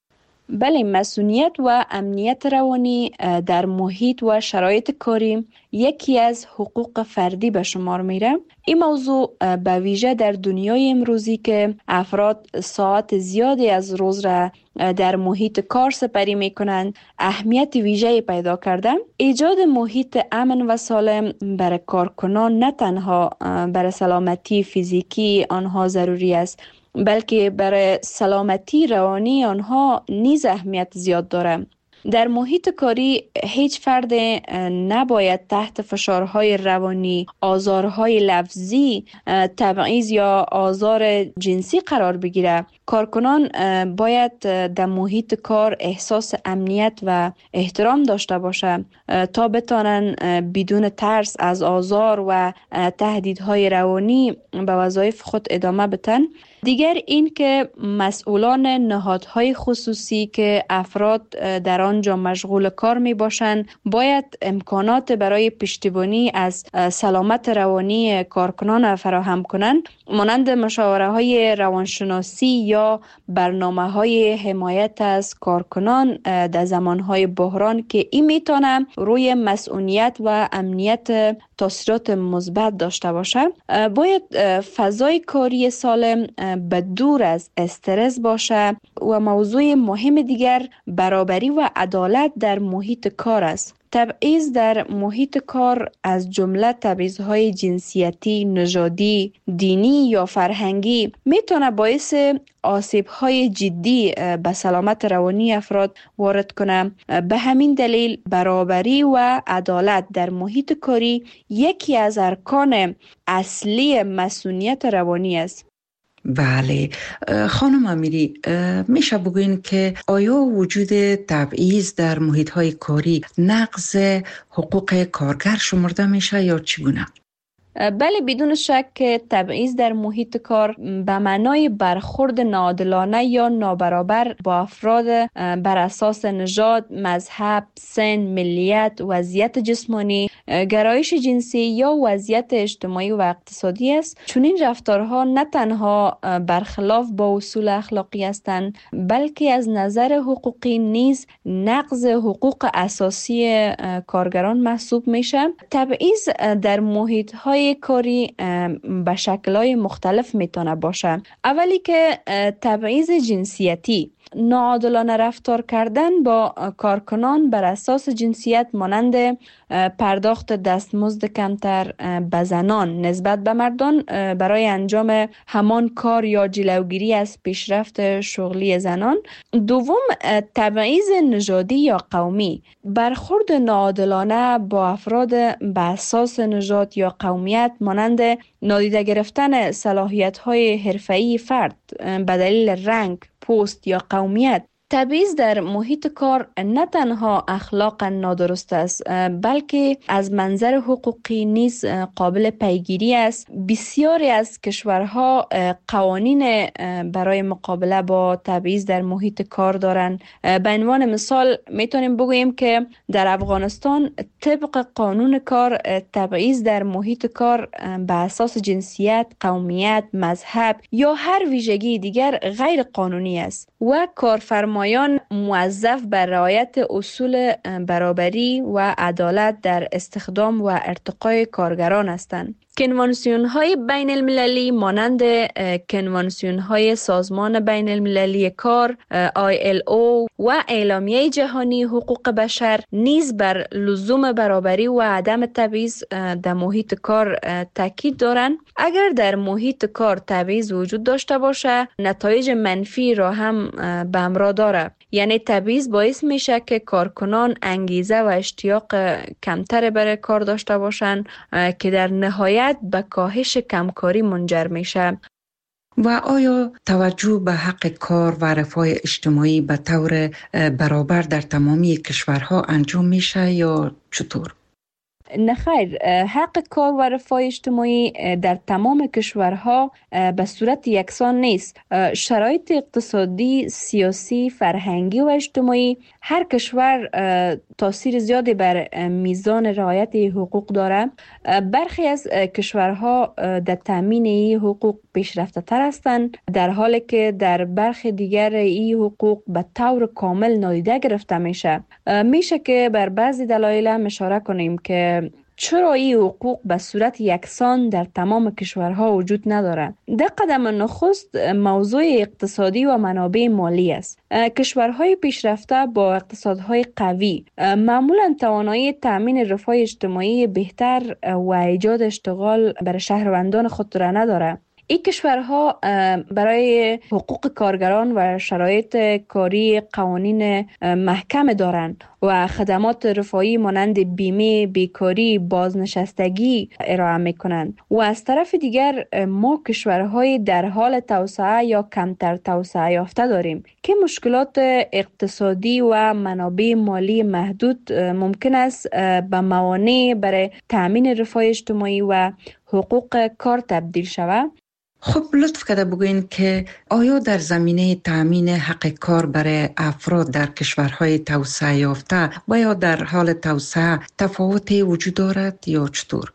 بله، مسئولیت و امنیت روانی در محیط و شرایط کاری یکی از حقوق فردی به شمار میره. این موضوع به ویژه در دنیای امروزی که افراد ساعت زیادی از روز را در محیط کار سپری میکنند اهمیت ویژه‌ای پیدا کرده. ایجاد محیط امن و سالم برای کارکنان نه تنها برای سلامتی فیزیکی آنها ضروری است، بلکه برای سلامتی روانی آنها نیز اهمیت زیاد دارد. در محیط کاری هیچ فرد نباید تحت فشارهای روانی، آزارهای لفظی، تبعیض یا آزار جنسی قرار بگیرد. کارکنان باید در محیط کار احساس امنیت و احترام داشته باشند تا بتوانند بدون ترس از آزار و تهدیدهای روانی به وظایف خود ادامه بدن. دیگر این که مسئولان نهادهای خصوصی که افراد در آنجا مشغول کار می باشند باید امکانات برای پشتیبانی از سلامت روانی کارکنان فراهم کنند، مانند مشاوره های روانشناسی یا برنامه های حمایت از کارکنان در زمان های بحران که این میتونه روی مسئولیت و امنیت تاثیرات مثبت داشته باشد. باید فضای کاری سالم به دور از استرس باشه و موضوع مهم دیگر برابری و عدالت در محیط کار است. تبعیض در محیط کار از جمله تبعیض‌های جنسیتی، نژادی، دینی یا فرهنگی میتونه باعث آسیب‌های جدی به سلامت روانی افراد وارد کنه. به همین دلیل برابری و عدالت در محیط کاری یکی از ارکان اصلی مسئولیت روانی است. بله خانم امیری، میشه بگوین که آیا وجود تبعیض در محیط‌های کاری نقض حقوق کارگر شمرده میشه یا چگونه؟ بله، بدون شک تبعیض در محیط کار به معنای برخورد ناعادلانه یا نابرابر با افراد بر اساس نژاد، مذهب، سن، ملیت، وضعیت جسمانی، گرایش جنسی یا وضعیت اجتماعی و اقتصادی است. چون این رفتارها نه تنها برخلاف با اصول اخلاقی هستند، بلکه از نظر حقوقی نیز نقض حقوق اساسی کارگران محسوب میشه. تبعیض در محیط‌های کاری به شکل‌های مختلف میتونه باشه. اولی که تبعیض جنسیتی، ناعادلانه رفتار کردن با کارکنان بر اساس جنسیت مانند پرداخت دستمزد کمتر به زنان نسبت به مردان برای انجام همان کار یا جلوگیری از پیشرفت شغلی زنان. دوم، تبعیض نژادی یا قومی، برخورد ناعادلانه با افراد به اساس نژاد یا قومیت مانند نادیده گرفتن صلاحیت‌های حرفه‌ای فرد به دلیل رنگ، پوست یا قومیت. تبعیض در محیط کار نه تنها اخلاقا نادرست است بلکه از منظر حقوقی نیز قابل پیگیری است. بسیاری از کشورها قوانین برای مقابله با تبعیض در محیط کار دارند. به عنوان مثال میتونیم بگوییم که در افغانستان طبق قانون کار تبعیض در محیط کار به اساس جنسیت، قومیت، مذهب یا هر ویژگی دیگر غیر قانونی است و کارفرمایان موظف بر رعایت اصول برابری و عدالت در استخدام و ارتقای کارگران هستند. کنوانسیون های بین المللی مانند کنوانسیون های سازمان بین المللی کار آی ال او و اعلامیه جهانی حقوق بشر نیز بر لزوم برابری و عدم تبعیض در محیط کار تاکید دارند. اگر در محیط کار تبعیض وجود داشته باشه نتایج منفی را هم به همراه داره. یعنی تبعیض باعث میشه که کارکنان انگیزه و اشتیاق کمتر برای کار داشته باشند که در نهایت به کاهش کمکاری منجر میشه. و آیا توجه به حق کار و رفاه اجتماعی به طور برابر در تمامی کشورها انجام میشه یا چطور؟ نه خیر، حق کار و رفاه اجتماعی در تمام کشورها به صورت یکسان نیست. شرایط اقتصادی، سیاسی، فرهنگی و اجتماعی هر کشور تاثیر زیادی بر میزان رعایت حقوق دارد. برخی از کشورها در تامین این حقوق پیشرفته تر هستند، در حالی که در برخی دیگر این حقوق به طور کامل نادیده گرفته میشه. میشه که بر بعضی دلایل هم اشاره کنیم که چرا این حقوق به صورت یکسان در تمام کشورها وجود ندارد. در قدم نخست موضوع اقتصادی و منابع مالی است. کشورهای پیشرفته با اقتصادهای قوی معمولا توانایی تامین رفاه اجتماعی بهتر و ایجاد اشتغال برای شهروندان خود را ندارد. این کشورها برای حقوق کارگران و شرایط کاری قوانین محکم دارند و خدمات رفاهی مانند بیمه، بیکاری، بازنشستگی ارائه میکنند. و از طرف دیگر ما کشورهای در حال توسعه یا کمتر توسعه یافته داریم که مشکلات اقتصادی و منابع مالی محدود ممکن است به موانع برای تامین رفاه اجتماعی و حقوق کار تبدیل شود. خب لطف کرده بگوین که آیا در زمینه تامین حق کار برای افراد در کشورهای توسعه یافته و یا در حال توسعه تفاوتی وجود دارد یا چطور؟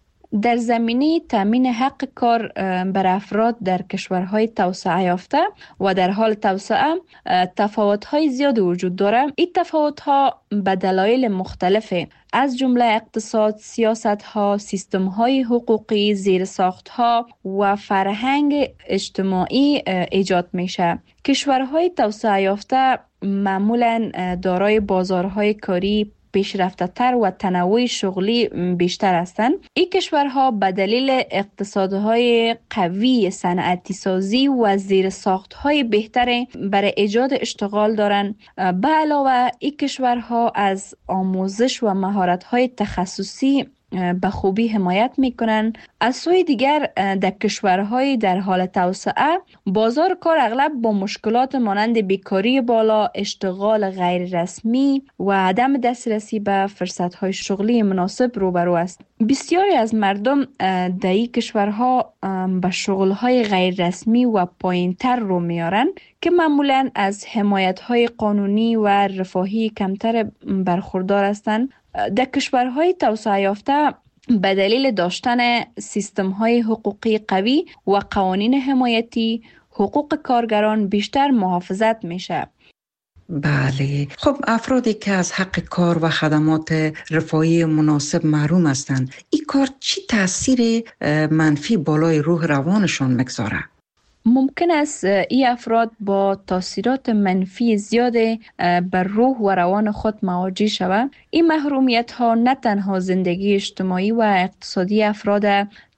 در زمینه تامین حق کار بر افراد در کشورهای توسعه یافته و در حال توسعه تفاوت‌های زیاد وجود دارد. این تفاوت‌ها به دلایل مختلفه، از جمله اقتصاد، سیاست‌ها، سیستم‌های حقوقی، زیرساخت‌ها و فرهنگ اجتماعی ایجاد میشه. کشورهای توسعه یافته معمولاً دارای بازارهای کاری پیشرفته تر و تنوع شغلی بیشتر هستند. این کشورها به دلیل اقتصادهای قوی، صنعتی سازی و زیرساختهای بهتر برای ایجاد اشتغال دارند. به علاوه این کشورها از آموزش و مهارت‌های تخصصی به خوبی حمایت میکنن. از سوی دیگر در کشورهای در حال توسعه بازار کار اغلب با مشکلات مانند بیکاری بالا، اشتغال غیر رسمی و عدم دسترسی به فرصتهای شغلی مناسب روبرو است. بسیاری از مردم در این کشورها به شغلهای غیر رسمی و پایینتر رو میارن که معمولاً از حمایتهای قانونی و رفاهی کمتر برخوردار هستند. در کشورهای توسعه یافته به دلیل داشتن سیستم‌های حقوقی قوی و قوانین حمایتی، حقوق کارگران بیشتر محافظت میشه. بله، خب افرادی که از حق کار و خدمات رفاهی مناسب محروم هستند، این کار چی تاثیر منفی بالای روح روانشان میگذاره؟ ممکن است این افراد با تاثیرات منفی زیاد بر روح و روان خود مواجه شوند. این محرومیت ها نه تنها زندگی اجتماعی و اقتصادی افراد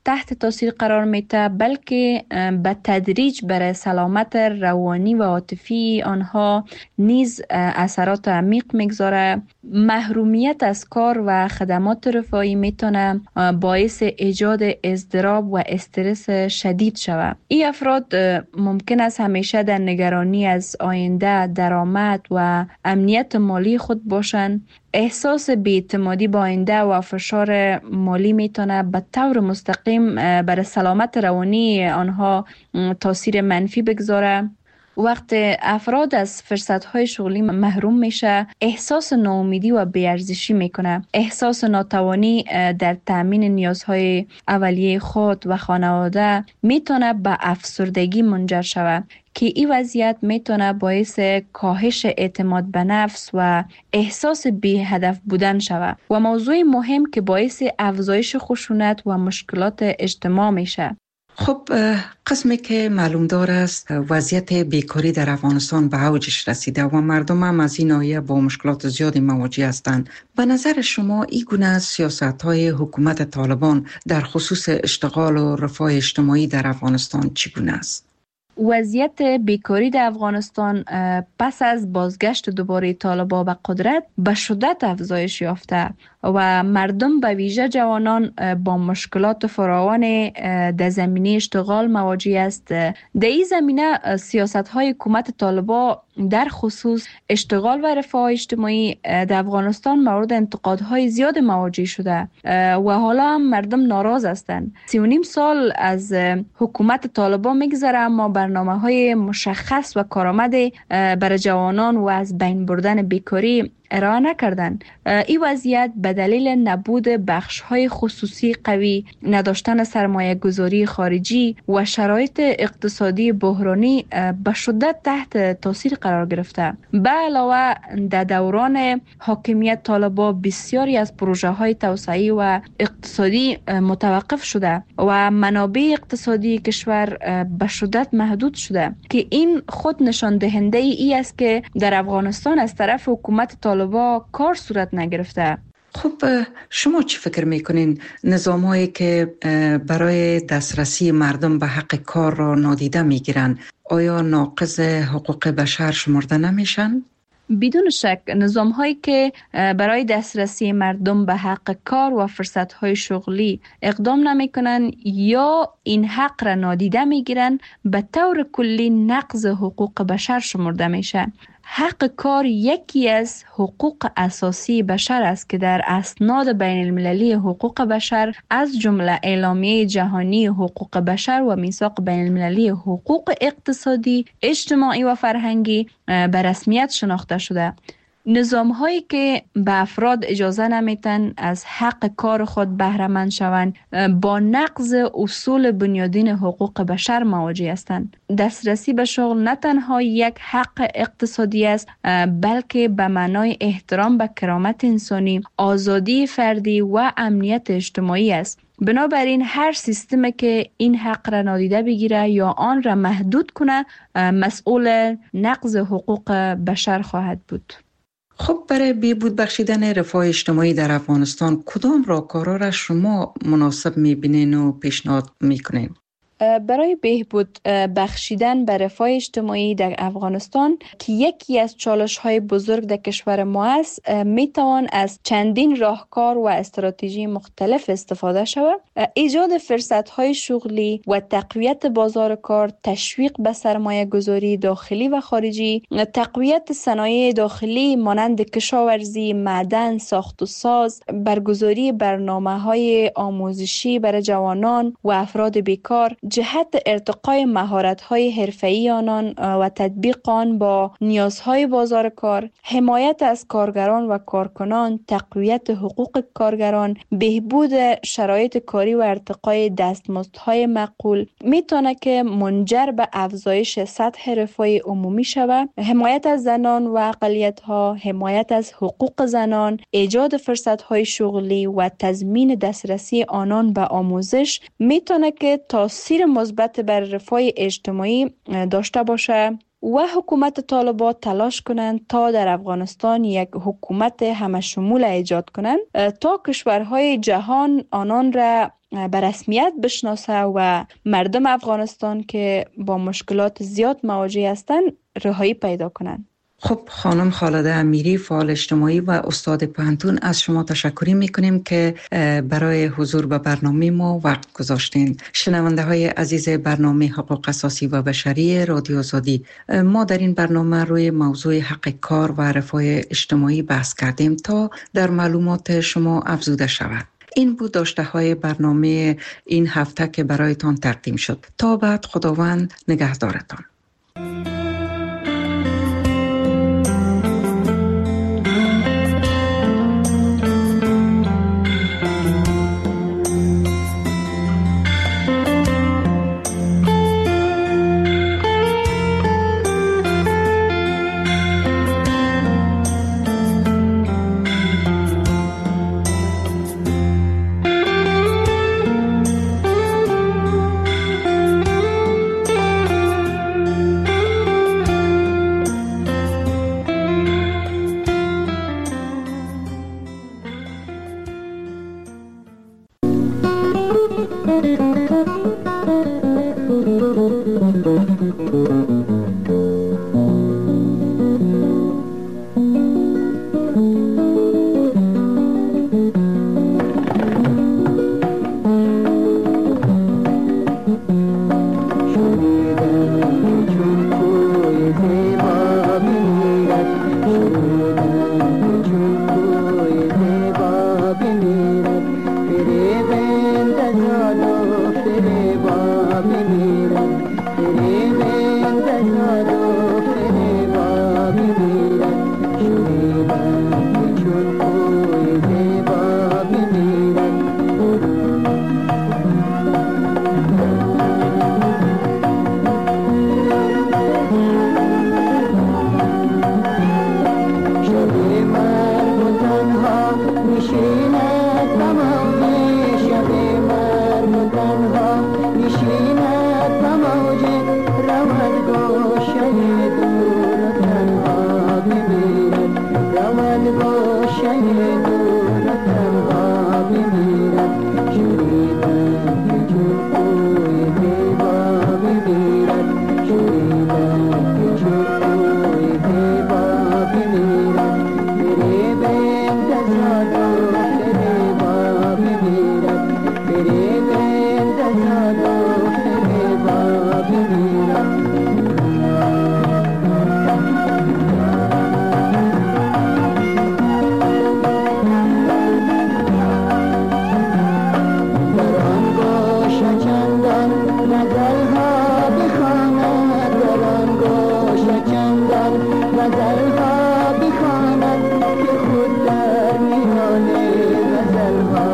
تحت تاثیر قرار میده، بلکه به تدریج برای سلامت روانی و عاطفی آنها نیز اثرات عمیق میگذاره. محرومیت از کار و خدمات رفاهی میتونه باعث ایجاد اضطراب و استرس شدید شود. این افراد ممکن است همیشه در نگرانی از آینده، درآمد و امنیت مالی خود باشند. احساس بی‌اعتمادی با آینده و فشار مالی میتونه به طور مستقیم بر سلامت روانی آنها تاثیر منفی بگذاره. وقت افراد از فرصت‌های شغلی محروم میشه، احساس ناامیدی و بی‌ارزشی میکنه. احساس ناتوانی در تامین نیازهای اولیه خود و خانواده میتونه به افسردگی منجر شود که این وضعیت میتونه باعث کاهش اعتماد به نفس و احساس بی هدف بودن شود و موضوع مهم که باعث افزایش خشونت و مشکلات اجتماع میشه. خب قسمی که معلوم دار است وضعیت بیکاری در افغانستان به اوجش رسیده و مردم هم از این ناحیه با مشکلات زیادی مواجه هستند. به نظر شما این گونه سیاست‌های حکومت طالبان در خصوص اشتغال و رفاه اجتماعی در افغانستان چگونه است؟ وضعیت بیکاری در افغانستان پس از بازگشت دوباره طالبان به قدرت به شدت افزایش یافته و مردم به ویژه جوانان با مشکلات فراوان در زمینه اشتغال مواجه است. در این زمینه سیاست‌های حکومت طالبان در خصوص اشتغال و رفاه اجتماعی در افغانستان مورد انتقادهای زیاد مواجه شده و حالا هم مردم ناراض هستند. سی و نیم سال از حکومت طالبان میگذره اما برنامه‌های مشخص و کارآمد برای جوانان و از بین بردن بیکاری ارائه نکردن. این وضعیت به دلیل نبود بخش‌های خصوصی قوی، نداشتن سرمایه گذاری خارجی و شرایط اقتصادی بحرانی به شدت تحت تاثیر قرار گرفته. به علاوه در دوران حاکمیت طالبان بسیاری از پروژه‌های توسعه‌ای و اقتصادی متوقف شده و منابع اقتصادی کشور به شدت محدود شده که این خود نشان دهنده ای است که در افغانستان از طرف حکومت طالبان کار صورت نگرفته. خب شما چی فکر میکنین نظام‌هایی که برای دسترسی مردم به حق کار را نادیده میگیرن آیا ناقض حقوق بشر شمرده نمیشن؟ بدون شک نظام هایی که برای دسترسی مردم به حق کار و فرصت های شغلی اقدام نمی کنن یا این حق را نادیده می گیرن به طور کلی نقض حقوق بشر شمرده میشه. حق کار یکی از حقوق اساسی بشر است که در اسناد بین المللی حقوق بشر از جمله اعلامیه جهانی حقوق بشر و میثاق بین المللی حقوق اقتصادی، اجتماعی و فرهنگی به رسمیت شناخته شده. نظام هایی که به افراد اجازه نمیتن از حق کار خود بهره مند شوند با نقض اصول بنیادین حقوق بشر مواجه هستند. دسترسی به شغل نه تنها یک حق اقتصادی است بلکه به معنای احترام به کرامت انسانی، آزادی فردی و امنیت اجتماعی است. بنابراین هر سیستمی که این حق را نادیده بگیره یا آن را محدود کنه مسئول نقض حقوق بشر خواهد بود. خب برای بهبود بخشیدن رفاه اجتماعی در افغانستان کدام راهکارها را شما مناسب می‌بینین و پیشنهاد می‌کنین؟ برای بهبود بخشیدن به رفاه اجتماعی در افغانستان که یکی از چالش‌های بزرگ در کشور ما است، میتوان از چندین راهکار و استراتژی مختلف استفاده شود. ایجاد فرصت‌های شغلی و تقویت بازار کار، تشویق به سرمایه گذاری داخلی و خارجی، تقویت صنایع داخلی مانند کشاورزی، معدن، ساخت و ساز، برگزاری برنامه‌های آموزشی برای جوانان و افراد بیکار، جهت ارتقای مهارت‌های حرفه‌ای آنان و تطبیق آن با نیازهای بازار کار، حمایت از کارگران و کارکنان، تقویت حقوق کارگران، بهبود شرایط کاری و ارتقای دستمزدهای معقول میتونه که منجر به افزایش سطح رفاه عمومی شود. حمایت از زنان و اقلیت‌ها، حمایت از حقوق زنان، ایجاد فرصت‌های شغلی و تضمین دسترسی آنان به آموزش میتونه که تاثیر مثبت بر رفاه اجتماعی داشته باشه و حکومت طالبان تلاش کنند تا در افغانستان یک حکومت همه شمول ایجاد کنند تا کشورهای جهان آنان را به رسمیت بشناسه و مردم افغانستان که با مشکلات زیاد مواجه هستند رهایی پیدا کنند. خب خانم خالده امیری، فعال اجتماعی و استاد پوهنتون، از شما تشکر میکنیم که برای حضور به برنامه ما وقت گذاشتین. شنونده های عزیز برنامه حقوق اساسی و بشری رادیو آزادی، ما در این برنامه روی موضوع حق کار و رفاه اجتماعی بحث کردیم تا در معلومات شما افزوده شود. این بود داشته های برنامه این هفته که برایتان تقدیم شد. تا بعد، خداوند نگهدارتان.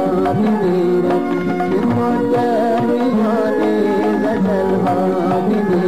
غزل ها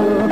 شد